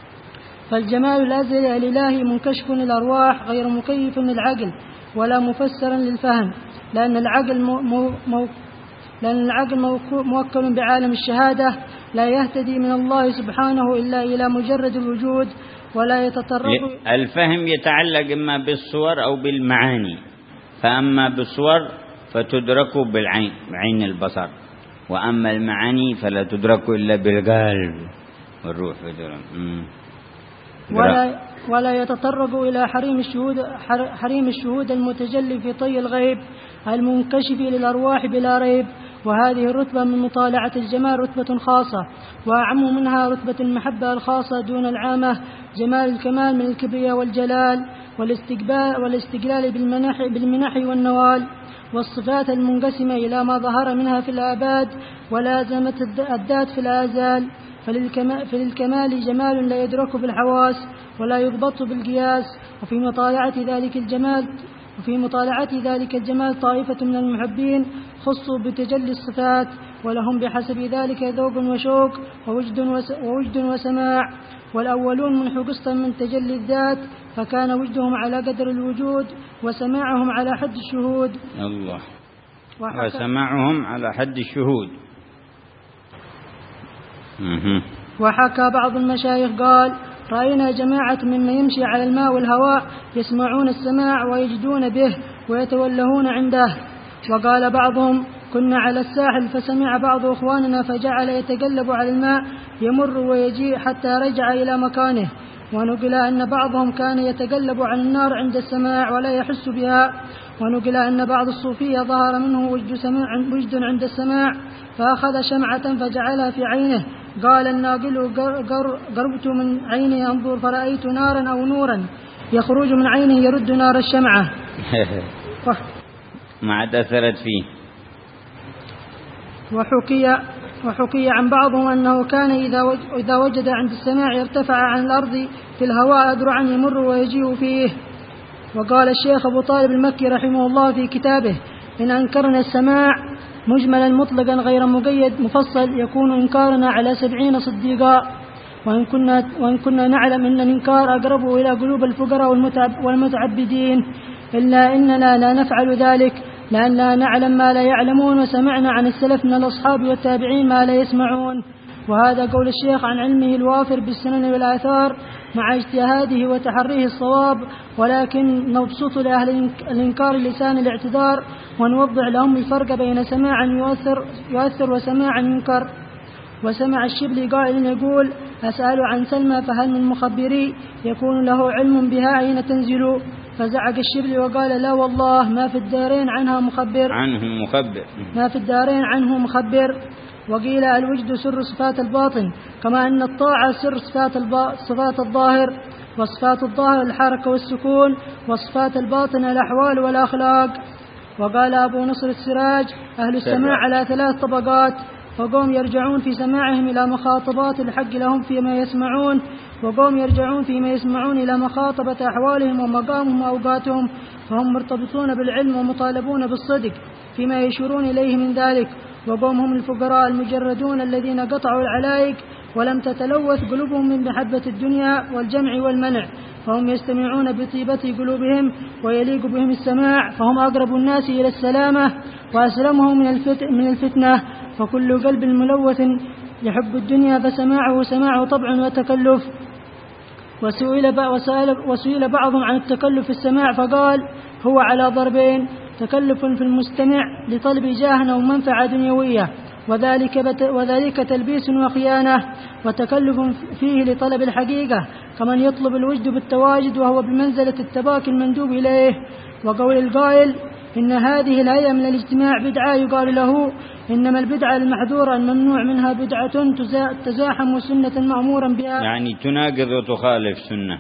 فالجمال الأزلي الإلهي منكشف للأرواح غير مكيف للعقل ولا مفسرا للفهم، لأن العقل مو مو لأن العقل موكل بعالم الشهادة، لا يهتدي من الله سبحانه إلا إلى مجرد الوجود، ولا يتطرق. الفهم يتعلق إما بالصور أو بالمعاني، فأما بالصور فتدرك بالعين، بعين البصر. وأما المعاني فلا تدرك إلا بالقلب والروح. ولا ولا يتطرق إلى حريم الشهود حريم الشهود المتجلي في طي الغيب المنكشف للأرواح بلا ريب. وهذه الرتبة من مطالعة الجمال رتبة خاصة، وأعم منها رتبة المحبة الخاصة دون العامة، جمال الكمال من الكبرياء والجلال والاستقبال والاستقلال بالمنح, بالمنح والنوال، والصفات المنقسمة إلى ما ظهر منها في الآباد ولازمت الذات في الآزال. فللكمال جمال لا يدرك بالحواس ولا يضبط بالقياس. وفي مطالعة ذلك الجمال وفي مطالعة ذلك الجمال طائفة من المحبين خصوا بتجلي الصفات، ولهم بحسب ذلك ذوق وشوق ووجد, ووجد وسماع. والأولون منحوا قسطا من تجلي الذات، فكان وجدهم على قدر الوجود وسماعهم على حد الشهود. الله. وسماعهم على حد الشهود. وحكى بعض المشايخ قال: رأينا جماعة ممن يمشي على الماء والهواء يسمعون السماع ويجدون به ويتولهون عنده. وقال بعضهم: كنا على الساحل فسمع بعض إخواننا فجعل يتقلب على الماء يمر ويجيء حتى رجع إلى مكانه. ونقل أن بعضهم كان يتقلب عن النار عند السماع ولا يحس بها. ونقل أن بعض الصوفية ظهر منه وجد, سماع وجد عند السماع فأخذ شمعة فجعلها في عينه. قال الناقل: قربت من عيني أنظر فرأيت نارا أو نورا يخرج من عينه يرد نار الشمعة. ما عاد أثرت فيه. وحكي, وحكي عن بعضهم أنه كان إذا وجد عند السماع يرتفع عن الأرض في الهواء أدرعا يمر ويجيء فيه. وقال الشيخ أبو طالب المكي رحمه الله في كتابه: إن أنكرنا السماع مجملا مطلقا غير مقيد مفصل يكون إنكارنا على سبعين صديقا. وإن كنا, وإن كنا نعلم أن الإنكار أقرب إلى قلوب الفقراء والمتعبدين، إلا إننا لا نفعل ذلك لأننا نعلم ما لا يعلمون، وسمعنا عن السلف من الأصحاب والتابعين ما لا يسمعون. وهذا قول الشيخ عن علمه الوافر بالسنن والآثار مع اجتهاده وتحريه الصواب، ولكن نبسط لأهل الإنكار لسان الاعتذار ونوضح لهم الفرق بين سماع يؤثر, يؤثر وسماع ينكر. وسمع الشبلي قائل يقول: أسأل عن سلمى فهل من مخبري يكون له علم بها أين تنزل؟ فزعق الشبلي وقال: لا والله ما في الدارين عنها مخبر عنه مخبر ما في الدارين عنه مخبر. وقيل: الوجد سر صفات الباطن، كما أن الطاعة سر صفات, صفات الظاهر، وصفات الظاهر الحركة والسكون، وصفات الباطن الأحوال والأخلاق. وقال أبو نصر السراج: أهل السماع على ثلاث طبقات، فقوم يرجعون في سماعهم إلى مخاطبات الحق لهم فيما يسمعون، وقوم يرجعون فيما يسمعون إلى مخاطبة أحوالهم ومقامهم وأوقاتهم، فهم مرتبطون بالعلم ومطالبون بالصدق فيما يشيرون إليه من ذلك. وقوم هم الفقراء المجردون الذين قطعوا العلائق ولم تتلوث قلوبهم من محبة الدنيا والجمع والمنع، فهم يستمعون بطيبة قلوبهم ويليق بهم السماع، فهم أقرب الناس إلى السلامة وأسلمهم من الفتنة. فكل قلب ملوث يحب الدنيا فسماعه سماعه طبع وتكلف. وسئل, وسئل بعضهم عن التكلف في السماع فقال: هو على ضربين: تكلف في المستمع لطلب جاه أو منفعة دنيوية، وذلك, وذلك تلبيس وخيانة، وتكلف فيه لطلب الحقيقة كمن يطلب الوجد بالتواجد وهو بمنزلة التباك المندوب إليه. وقول القائل: إن هذه الهيئة من الاجتماع بدعة، يقال له: إنما البدعة المحذورة الممنوع منها بدعة تزاحم سنة مأمورا بها، يعني تناقض وتخالف سنة.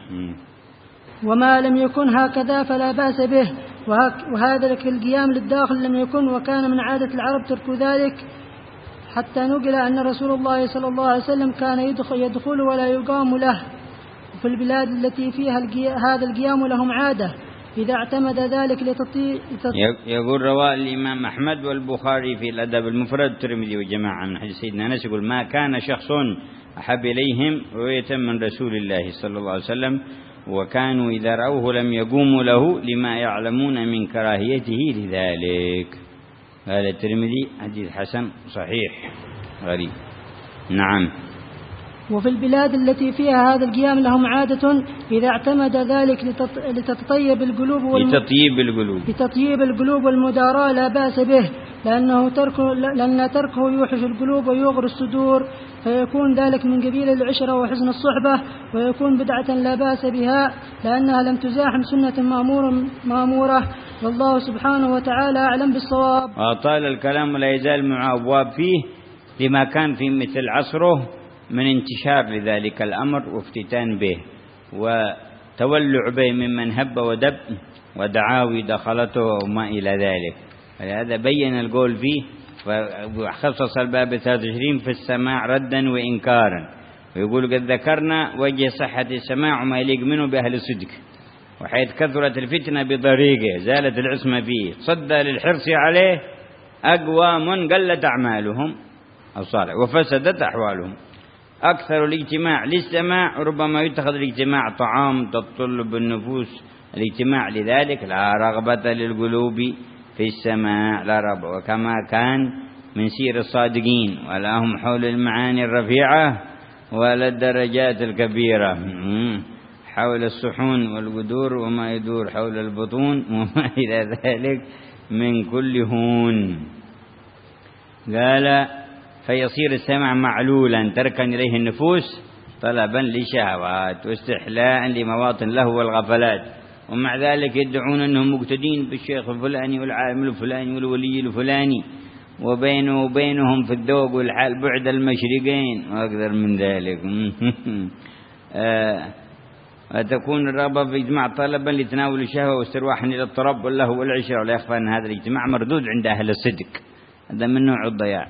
وما لم يكن هكذا فلا بأس به. وهذا القيام للداخل لم يكن، وكان من عادة العرب ترك ذلك، حتى نقل أن رسول الله صلى الله عليه وسلم كان يدخل, يدخل ولا يقام له. في البلاد التي فيها هذا القيام لهم عادة إذا اعتمد ذلك لتطيع. يقول رواه الإمام أحمد والبخاري في الأدب المفرد الترمذي وجماعة من حديث سيدنا أنس يقول: ما كان شخص أحب إليهم رؤية من رسول الله صلى الله عليه وسلم، وكانوا إذا رأوه لم يقوموا له لما يعلمون من كراهيته لذلك. هذا الترمذي حديث حسن صحيح غريب. نعم. وفي البلاد التي فيها هذا القيام لهم عادة إذا اعتمد ذلك لتطيب القلوب لتطيب القلوب لتطيب القلوب والمداراة لا بأس به، لأنه تركه لأن تركه يوحش القلوب ويغر الصدور، فيكون ذلك من قبيل العشرة وحسن الصحبة، ويكون بدعة لا بأس بها لأنها لم تزاحم سنة مأمور مأمورة. والله سبحانه وتعالى أعلم بالصواب. وطال الكلام لا يزال مع أبواب فيه لما كان في مثل عصره من انتشار لذلك الأمر وافتتان به وتولع به ممن هب ودب ودعاوي دخلته وما إلى ذلك. فهذا بين القول فيه، وخصص الباب ثلاثة وعشرين في السماع ردا وإنكارا، ويقول قد ذكرنا وجه صحة السماع وما يليق منه بأهل الصدق، وحيث كثرت الفتنة بطريقه زالت العصمة فيه، صد للحرص عليه أقوام قلت أعمالهم الصالح وفسدت أحوالهم. أكثر الاجتماع للسماع، ربما يتخذ الاجتماع طعام تطلب النفوس الاجتماع لذلك، لا رغبة للقلوب في السماع، لا رغبة. وكما كان من سير الصادقين، ولا هم حول المعاني الرفيعة ولا الدرجات الكبيرة، حول الصحون والقدور وما يدور حول البطون وما إلى ذلك من كل هون. قال فيصير السمع معلولا تركا إليه النفوس طلبا لشهوات واستحلاء لمواطن له والغفلات، ومع ذلك يدعون أنهم مقتدين بالشيخ الفلاني والعالم الفلاني والولي الفلاني، وبينه وبينهم في الذوق والحال بعد المشرقين وأكثر من ذلك. وتكون الرغبة في إجماع طلبا لتناول الشهوة واسترواحا إلى الطرب واللهو والعشرة، ولا يخفى أن هذا الاجتماع مردود عند أهل الصدق، هذا من نوع الضياع.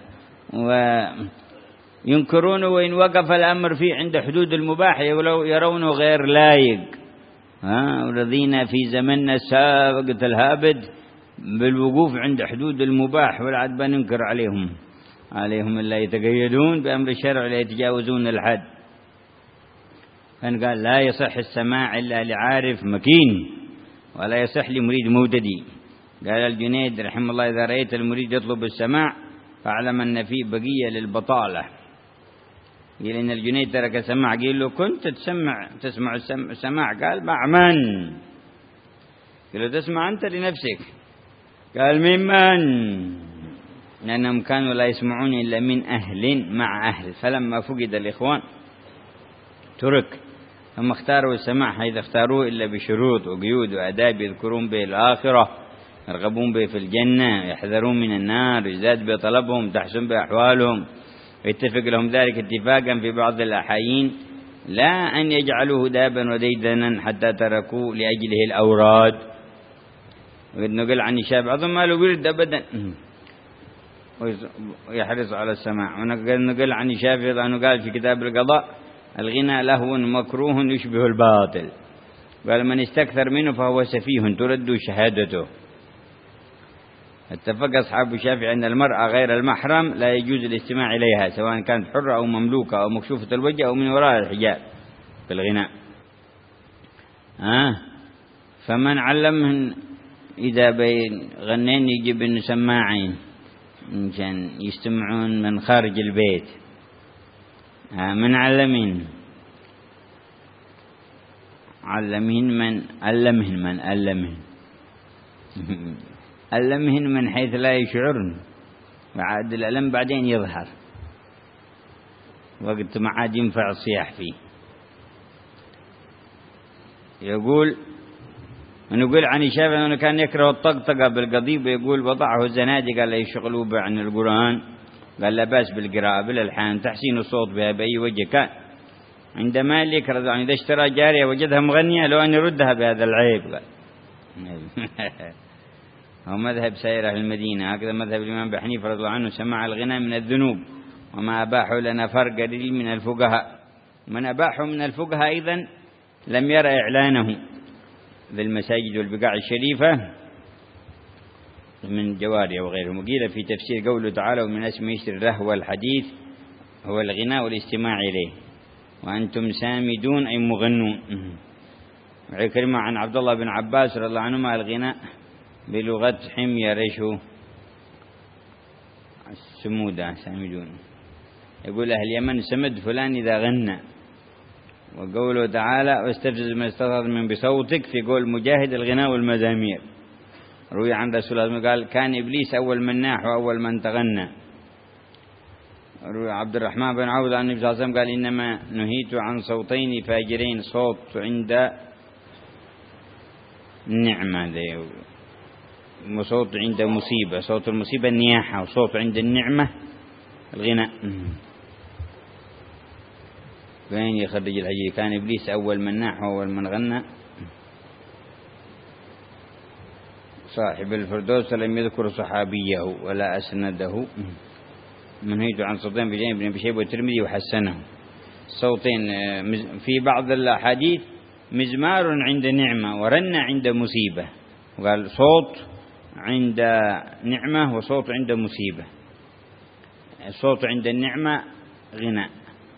وينكرون وإن وقف الأمر فيه عند حدود المباح يرونه غير لايق. والذين في زمننا سابقة الهابد بالوقوف عند حدود المباح والعد ننكر عليهم عليهم إلا يتقيدون بأمر الشرع ولا يتجاوزون الحد. فإن قال لا يصح السماع إلا لعارف مكين، ولا يصح لمريد موددي. قال الجنيد رحمه الله إذا رأيت المريد يطلب السماع فاعلم أن فيه بقية للبطالة. قال إن الجنيد ترك السماع، قال له كنت تسمع تسمع السماع؟ قال مع من؟ قال له تسمع أنت لنفسك. قال من من؟ لأنهم كانوا لا يسمعون إلا من أهل مع أهل، فلما فقد الإخوان ترك، هم اختاروا السماع حيث اختاروه إلا بشروط وقيود وآداب يذكرون به الآخرة، يرغبون به في الجنة، يحذرون من النار، يزداد بطلبهم، تحسن بأحوالهم، ويتفق لهم ذلك اتفاقا في بعض الأحايين، لا أن يجعلوه دابا وديدنا حتى تركوا لأجله الأوراد. وقد نقل عن الشافعي بعضهم ما له ورد أبدا ويحرص على السماع. ونقل عن الشافعي أنه قال في كتاب القضاء الغنى لهو مكروه يشبه الباطل، قال من استكثر منه فهو سفيه ترد شهادته. اتفق أصحاب الشافعي أن المرأة غير المحرم لا يجوز الاستماع إليها سواء كانت حرة أو مملوكة أو مكشوفة الوجه أو من وراء الحجاب في الغناء. آه فمن علمهن إذا بين غنين يجب أن سماعين عشان يستمعون من خارج البيت. آه من علمهن علمهن من علمهن من علمهن علمهن من حيث لا يشعرن، وعاد الألم بعدين يظهر وقت ما عاد ينفع الصياح فيه. يقول ونقول عن الشافعي أنه كان يكره الطقطقة بالقضيب، ويقول وضعه الزنادقة لا يشغلوا به عن القرآن، قال لا بأس بالقراءة بالألحان تحسين الصوت بها بأي وجه كان. عند مالك رضي الله عنه إذا اشترى جارية وجدها مغنية لو أن يردها بهذا العيب. قال هو مذهب سائر أهل المدينة، هكذا مذهب الإمام أبي حنيفة رضي الله عنه سماع الغناء من الذنوب، وما أباحوا لنا فرق قليل من الفقهاء. من أباحوا من الفقهاء أيضا لم يرى إعلانه بالمساجد والبقاع الشريفة من جوارية وغيرهم. وقيل في تفسير قوله تعالى ومن اسمه يشتري الرهو والحديث هو الغناء والاستماع إليه، وأنتم سامدون أي مغنون. وعكرمة عن عبد الله بن عباس رضي الله عنهما الغناء بلغة حمير ايش السمودة سامدون، يقول أهل اليمن سمد فلان إذا غنى. وقوله تعالى واستفزز ما استطعت من بصوتك في قول مجاهد الغناء والمزامير. روي عن رسول الله قال كان إبليس أول من ناح وأول من تغنى. روي عبد الرحمن بن عوض عن النبي صلى الله عليه وسلم قال إنما نهيت عن صوتين فاجرين، صوت عند النعمة وصوت عند مصيبة. صوت المصيبة النياحة، وصوت عند النعمة الغناء. وين يخرج الحديث؟ كان إبليس أول من ناح وأول من غنى. صاحب الفردوس لم يذكر صحابيه ولا أسنده. منهيت عن صوتين في جانب ابن أبي شيبة والترمذي وحسنه. صوتين في بعض الأحاديث مزمار عند نعمة ورنة عند مصيبة، وقال صوت عند نعمة وصوت عند مصيبة. الصوت عند النعمة غناء،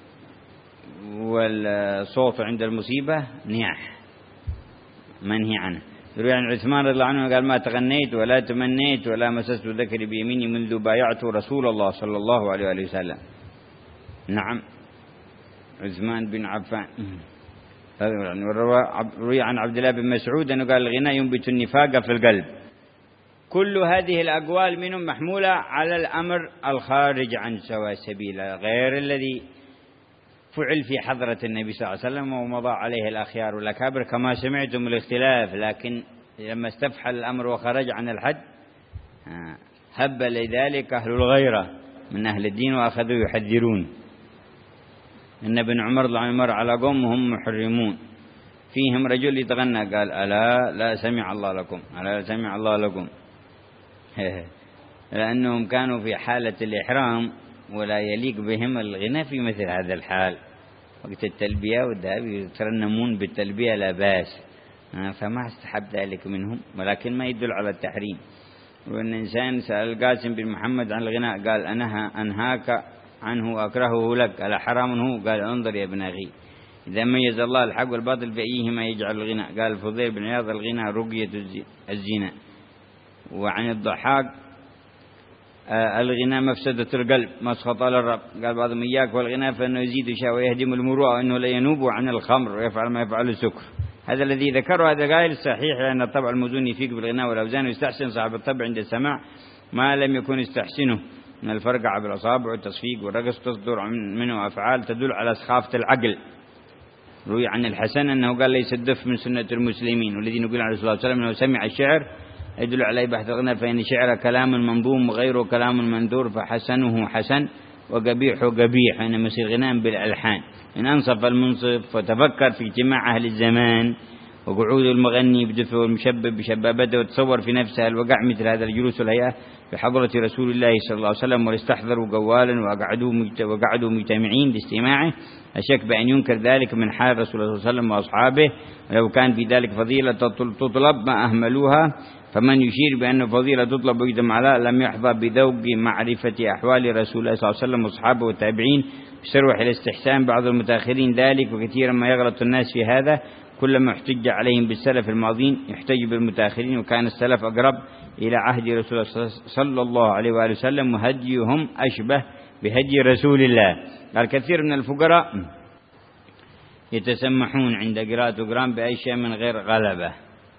والصوت عند المصيبة نياح منهي عنه. يروي عن عثمان رضي الله عنه قال ما تغنيت ولا تمنيت ولا مسست ذكري بيميني منذ بايعت رسول الله صلى الله عليه وآله وسلم. نعم عثمان بن عفان. روي عن عبد الله بن مسعود أنه قال الغناء ينبت النفاق في القلب. كل هذه الأقوال منهم محمولة على الأمر الخارج عن سواء السبيل، غير الذي فعل في حضرة النبي صلى الله عليه وسلم ومضى عليه الأخيار والأكابر كما سمعتم الاختلاف. لكن لما استفحل الأمر وخرج عن الحد هب لذلك أهل الغيرة من أهل الدين وأخذوا يحذرون. إن ابن عمر مر على قوم وهم محرمون، فيهم رجل يتغنى قال ألا لا سمع الله لكم، ألا لا سمع الله لكم لأنهم كانوا في حالة الإحرام ولا يليق بهم الغنى في مثل هذا الحال. وقت التلبية والذهاب يترنمون بالتلبية لا بأس، فما استحب ذلك منهم، ولكن ما يدل على التحريم. وأن إنسان سأل القاسم بن محمد عن الغناء قال أنا أنهاك عنه وأكرهه لك، ألا حرام هو؟ قال انظر يا ابن أخي إذا ميز الله الحق والباطل بأيهما يجعل الغناء. قال فضيل بن عياض الغناء رقية الزنا. وعن الضحاك الغناء مفسدة القلب مسخط على الرب. قال بعضهم إياك والغناء فإنه يزيد شهوة ويهدم المروءة وإنه لا ينوب عن الخمر ويفعل ما يفعل السكر. هذا الذي ذكره هذا قائل صحيح، لأن الطبع الموزون يفيق بالغناء والأوزان، ويستحسن صاحب الطبع عند السماع ما لم يكن يستحسنه من الفرقعة بالأصابع والتصفيق والرقص، تصدر منه أفعال تدل على سخافة العقل. روي عن الحسن أنه قال ليس الدف من سنة المسلمين، والذي نقول عن رسول الله صلى الله عليه وسلم أنه سمع الشعر يدل على بحث الغنى، فإن الشعر كلام منظوم وغيره كلام منثور، فحسنه حسن وقبيحه قبيح، إنما يصير غناء بالألحان. إن أنصف المنصف وتفكر في اجتماع أهل الزمان وقعود المغني بدفه والمشبب بشبابته، وتصور في نفسها الوقع مثل هذا الجلوس والهيئة بحضرة رسول الله صلى الله عليه وسلم، والاستحضروا قوالا وقعدوا وقعدوا مجتمعين لاستماعه، أشك بأن ينكر ذلك من حال رسول الله صلى الله عليه وسلم وأصحابه. ولو كان في ذلك فضيلة تطلب ما أهملوها، فمن يشير بأن فضيلة تطلب ويجتمع على لم يحظى بذوق معرفة أحوال رسول الله صلى الله عليه وسلم وأصحابه والتابعين. يسرح الاستحسان بعض المتأخرين ذلك، وكثيرا ما يغلط الناس في هذا، كلما احتج عليهم بالسلف الماضين يحتج بالمتأخرين، وكان السلف أقرب إلى عهد رسول الله صلى الله عليه وآله وسلم، وهديهم أشبه بهدي رسول الله. قال كثير من الفقراء يتسمحون عند قراءة قرآن بأي شيء من غير غلبة.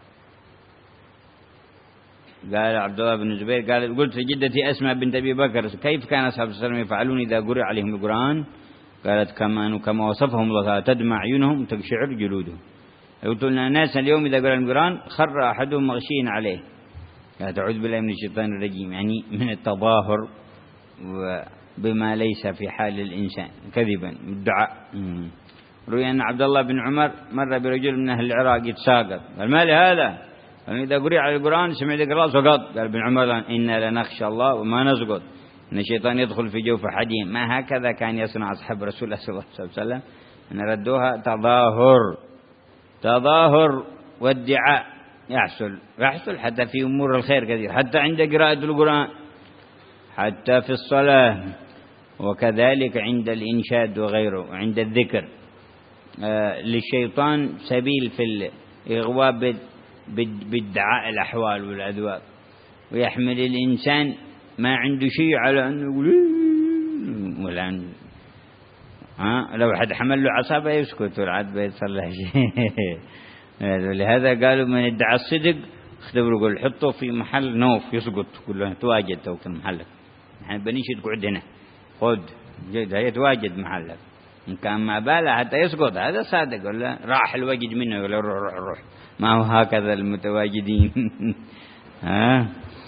قال عبد الله بن الزبير قال قلت لجدتي أسماء بنت أبي بكر كيف كان أصحاب الرسول صلى الله عليه وسلم يفعلون إذا قرأ عليهم القرآن؟ قالت كما كما وصفهم الله تعالى تدمع عيونهم وتقشعر جلودهم. قلت لنا ناسا اليوم إذا قرأ القرآن خر أحدهم مغشين عليه. قالت أعوذ بالله من الشيطان الرجيم، يعني من التظاهر بما ليس في حال الإنسان كذبا الدعاء. روي أن عبد الله بن عمر مر برجل من أهل العراق يتساقط، قال ما لهذا؟ قال إذا قرأ على القرآن سمع ذكر الله سقط. قال ابن عمر إنا لنخشى الله وما نسقط، إن الشيطان يدخل في جوف أحدهم. ما هكذا كان يصنع أصحاب رسول الله صلى الله عليه وسلم، أن ردوها تظاهر تظاهر وادعاء يحصل يحصل حتى في أمور الخير كثير، حتى عند قراءة القرآن، حتى في الصلاة، وكذلك عند الإنشاد وغيره وعند الذكر. آه للشيطان سبيل في الإغواء بالدعاء الأحوال والأذواق، ويحمل الإنسان ما عنده شيء على أنه يقول ولا عنده ها لو حد حمل له عصابة يسكت والعاد بيتصلح شيء. لهذا قالوا من ادعى الصدق اختبروا قول حطوا في محل نوف يسقط كله تواجد توكل محلك نحن بنيشد قعد هنا خد جد هي تواجد محلك إن كان ما باله حتى يسقط هذا صادق ولا راح الوجد منه ولا روح روح روح ما هو هكذا المتواجدين ها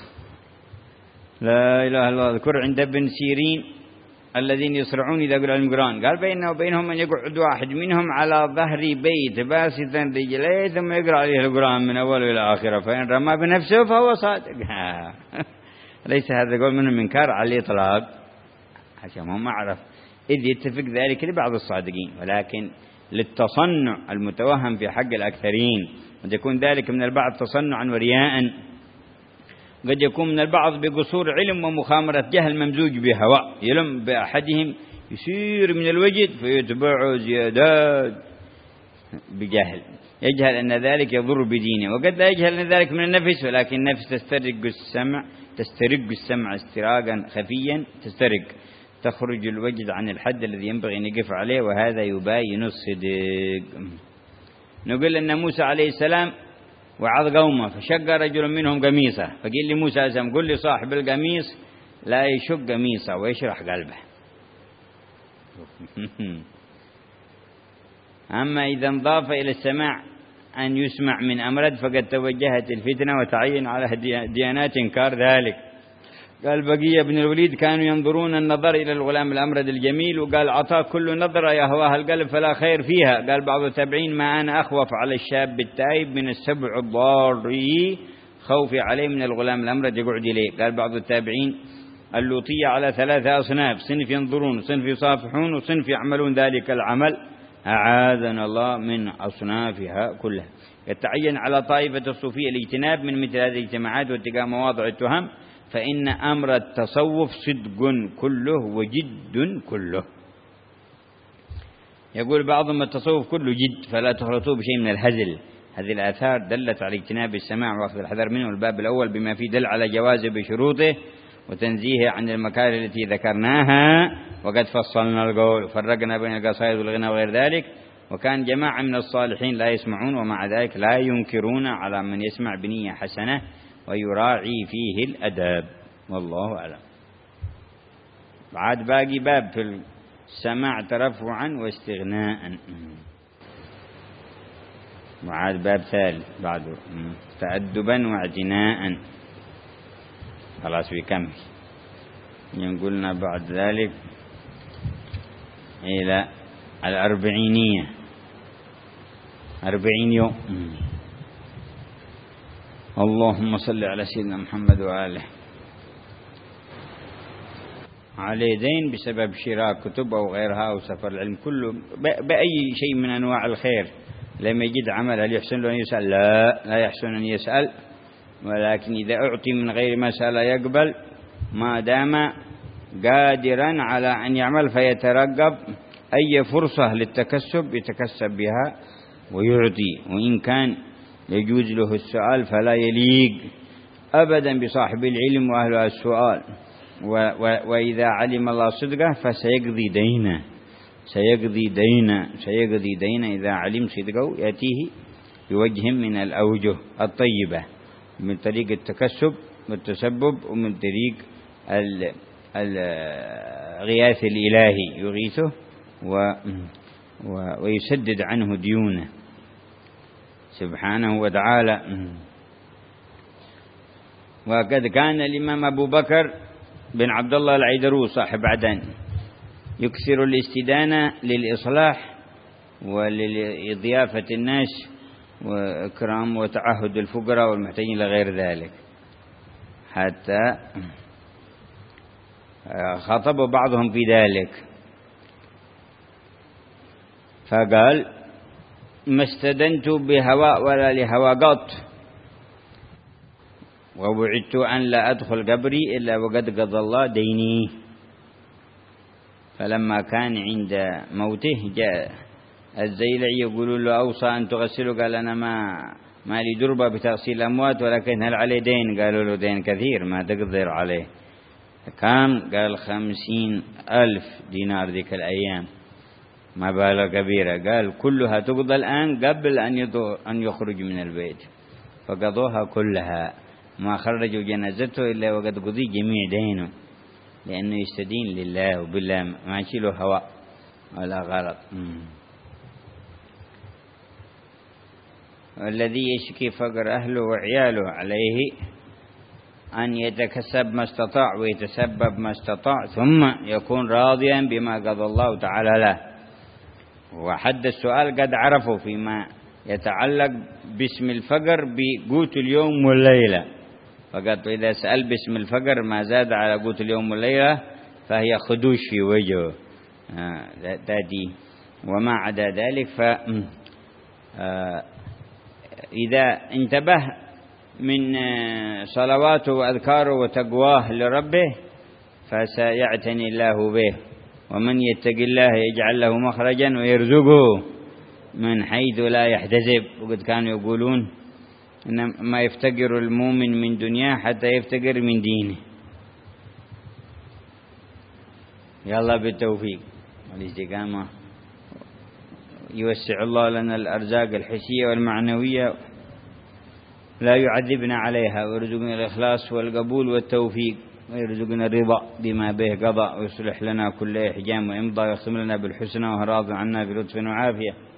لا إله إلا الله. ذكر عند ابن سيرين الذين يسرعون إذا قرأ القرآن قال بينه وبينهم من يقعد واحد منهم على ظهر بيت باسطا رجليه ثم يقرأ عليه القرآن من أول إلى آخره فإن رمى بنفسه فهو صادق ليس هذا قول منهم منكار على الإطلاق عشان هم أعرف إذ يتفق ذلك لبعض الصادقين ولكن للتصنع المتوهم في حق الأكثرين قد يكون ذلك من البعض تصنعا ورياء قد يكون من البعض بقصور علم ومخامرة جهل ممزوج بهواء يلم بأحدهم يسير من الوجد فيتبعه زيادات بجهل يجهل أن ذلك يضر بدينه وقد لا يجهل أن ذلك من النفس ولكن النفس تسترق السمع تسترق السمع استراقا خفيا تسترق تخرج الوجد عن الحد الذي ينبغي أن يقف عليه وهذا يباين الصدق. نقول أن موسى عليه السلام وعظ قومه فشق رجل منهم قميصه فقال لي موسى أسلم قل لي صاحب القميص لا يشق قميصه ويشرح قلبه. أما إذا انضاف إلى السماع أن يسمع من أمرد فقد توجهت الفتنة وتعين على ديانات إنكار ذلك. قال بقية بن الوليد كانوا ينظرون النظر إلى الغلام الأمرد الجميل وقال عطاء كل نظرة يهواها القلب فلا خير فيها. قال بعض التابعين ما أنا أخوف على الشاب التائب من السبع الضاري خوفي عليه من الغلام الأمرد يقعد إليه. قال بعض التابعين اللوطية على ثلاثة أصناف صنف ينظرون وصنف يصافحون وصنف يعملون ذلك العمل أعاذنا الله من أصنافها كلها. يتعين على طائفة الصوفية الاجتناب من مثل هذه الاجتماعات واتقاء مواضع التهم فإن أمر التصوف صدق كله وجد كله. يقول بعضهم التصوف كله جد فلا تخلطوه بشيء من الهزل. هذه الآثار دلت على اجتناب السماع وأخذ الحذر منه. الباب الأول بما فيه دل على جوازه بشروطه وتنزيه عن المكاره التي ذكرناها وقد فصلنا القول فرقنا بين القصائد والغنى وغير ذلك. وكان جماعة من الصالحين لا يسمعون ومع ذلك لا ينكرون على من يسمع بنية حسنة ويراعي فيه الأداب والله أعلم. بعد باقي باب في السماع ترفعا واستغناء وعاد باب ثالث بعده تأدبا واعتناء خلاص بيكمل ينقلنا بعد ذلك إلى الأربعينية أربعين يوم. اللهم صل على سيدنا محمد وآله. عليه دين بسبب شراء كتب أو غيرها أو سفر العلم كله بأي شيء من أنواع الخير لما يجد عمل هل يحسن له أن يسأل؟ لا لا يحسن أن يسأل ولكن إذا أعطي من غير مسألة يقبل ما دام قادرا على أن يعمل فيترقب أي فرصة للتكسب يتكسب بها ويعطي. وإن كان يجوز له السؤال فلا يليق أبدا بصاحب العلم وأهل السؤال وإذا علم الله صدقه فسيقضي دينه سيقضي دينه سيقضي دينه إذا علم صدقه يأتيه بوجه من الأوجه الطيبة من طريق التكسب والتسبب ومن طريق الغياث الإلهي يغيثه و ويسدد عنه ديونه سبحانه وتعالى. وقد كان الإمام أبو بكر بن عبد الله العيدروس صاحب عدن يكثر الاستدانة للإصلاح ولضيافة الناس وإكرام وتعهد الفقراء والمحتاجين لغير ذلك حتى خاطب بعضهم في ذلك فقال ما استدنت بهواء ولا لهوى قط ووعدت أن لا أدخل قبري إلا وقد قضى الله ديني. فلما كان عند موته جاء الزيلعي يقول له أوصى أن تغسله قال أنا ما ما لي دربة بتغسيل الأموات ولكن هل عليه دين؟ قالوا له دين كثير ما تقدر عليه. كم؟ قال خمسين ألف دينار ذيك الأيام مبالغ كبيرة. قال كلها تقضى الآن قبل أن أن يخرج من البيت. فقضوها كلها، ما خرجوا جنازته إلا وقد قضي جميع دينه، لأنه يستدين لله وبالله، ما يشيله هواء ولا غلط. والذي يشكي فقر أهله وعياله عليه أن يتكسب ما استطاع ويتسبب ما استطاع، ثم يكون راضيا بما قضى الله تعالى له. وحد السؤال قد عرفوا فيما يتعلق باسم الفقر بقوت اليوم والليلة فقط. إذا سأل باسم الفقر ما زاد على قوت اليوم والليلة فهي خدوش في وجهه تأتي. وما عدا ذلك ف إذا انتبه من صلواته وأذكاره وتقواه لربه فسيعتني الله به. ومن يتق الله يجعل له مخرجا ويرزقه من حيث لا يحتسب. وقد كانوا يقولون إن ما يفتقر المؤمن من دنياه حتى يفتقر من دينه. يلا بالتوفيق والاستقامة، يوسع الله لنا الأرزاق الحسية والمعنوية، لا يعذبنا عليها، ويرزقنا الإخلاص والقبول والتوفيق، ويرزقنا الرضا بما به قضى، ويصلح لنا كل إحجام وإمضى، ويختم لنا بالحسنى وهو راض عنا بلطف وعافية.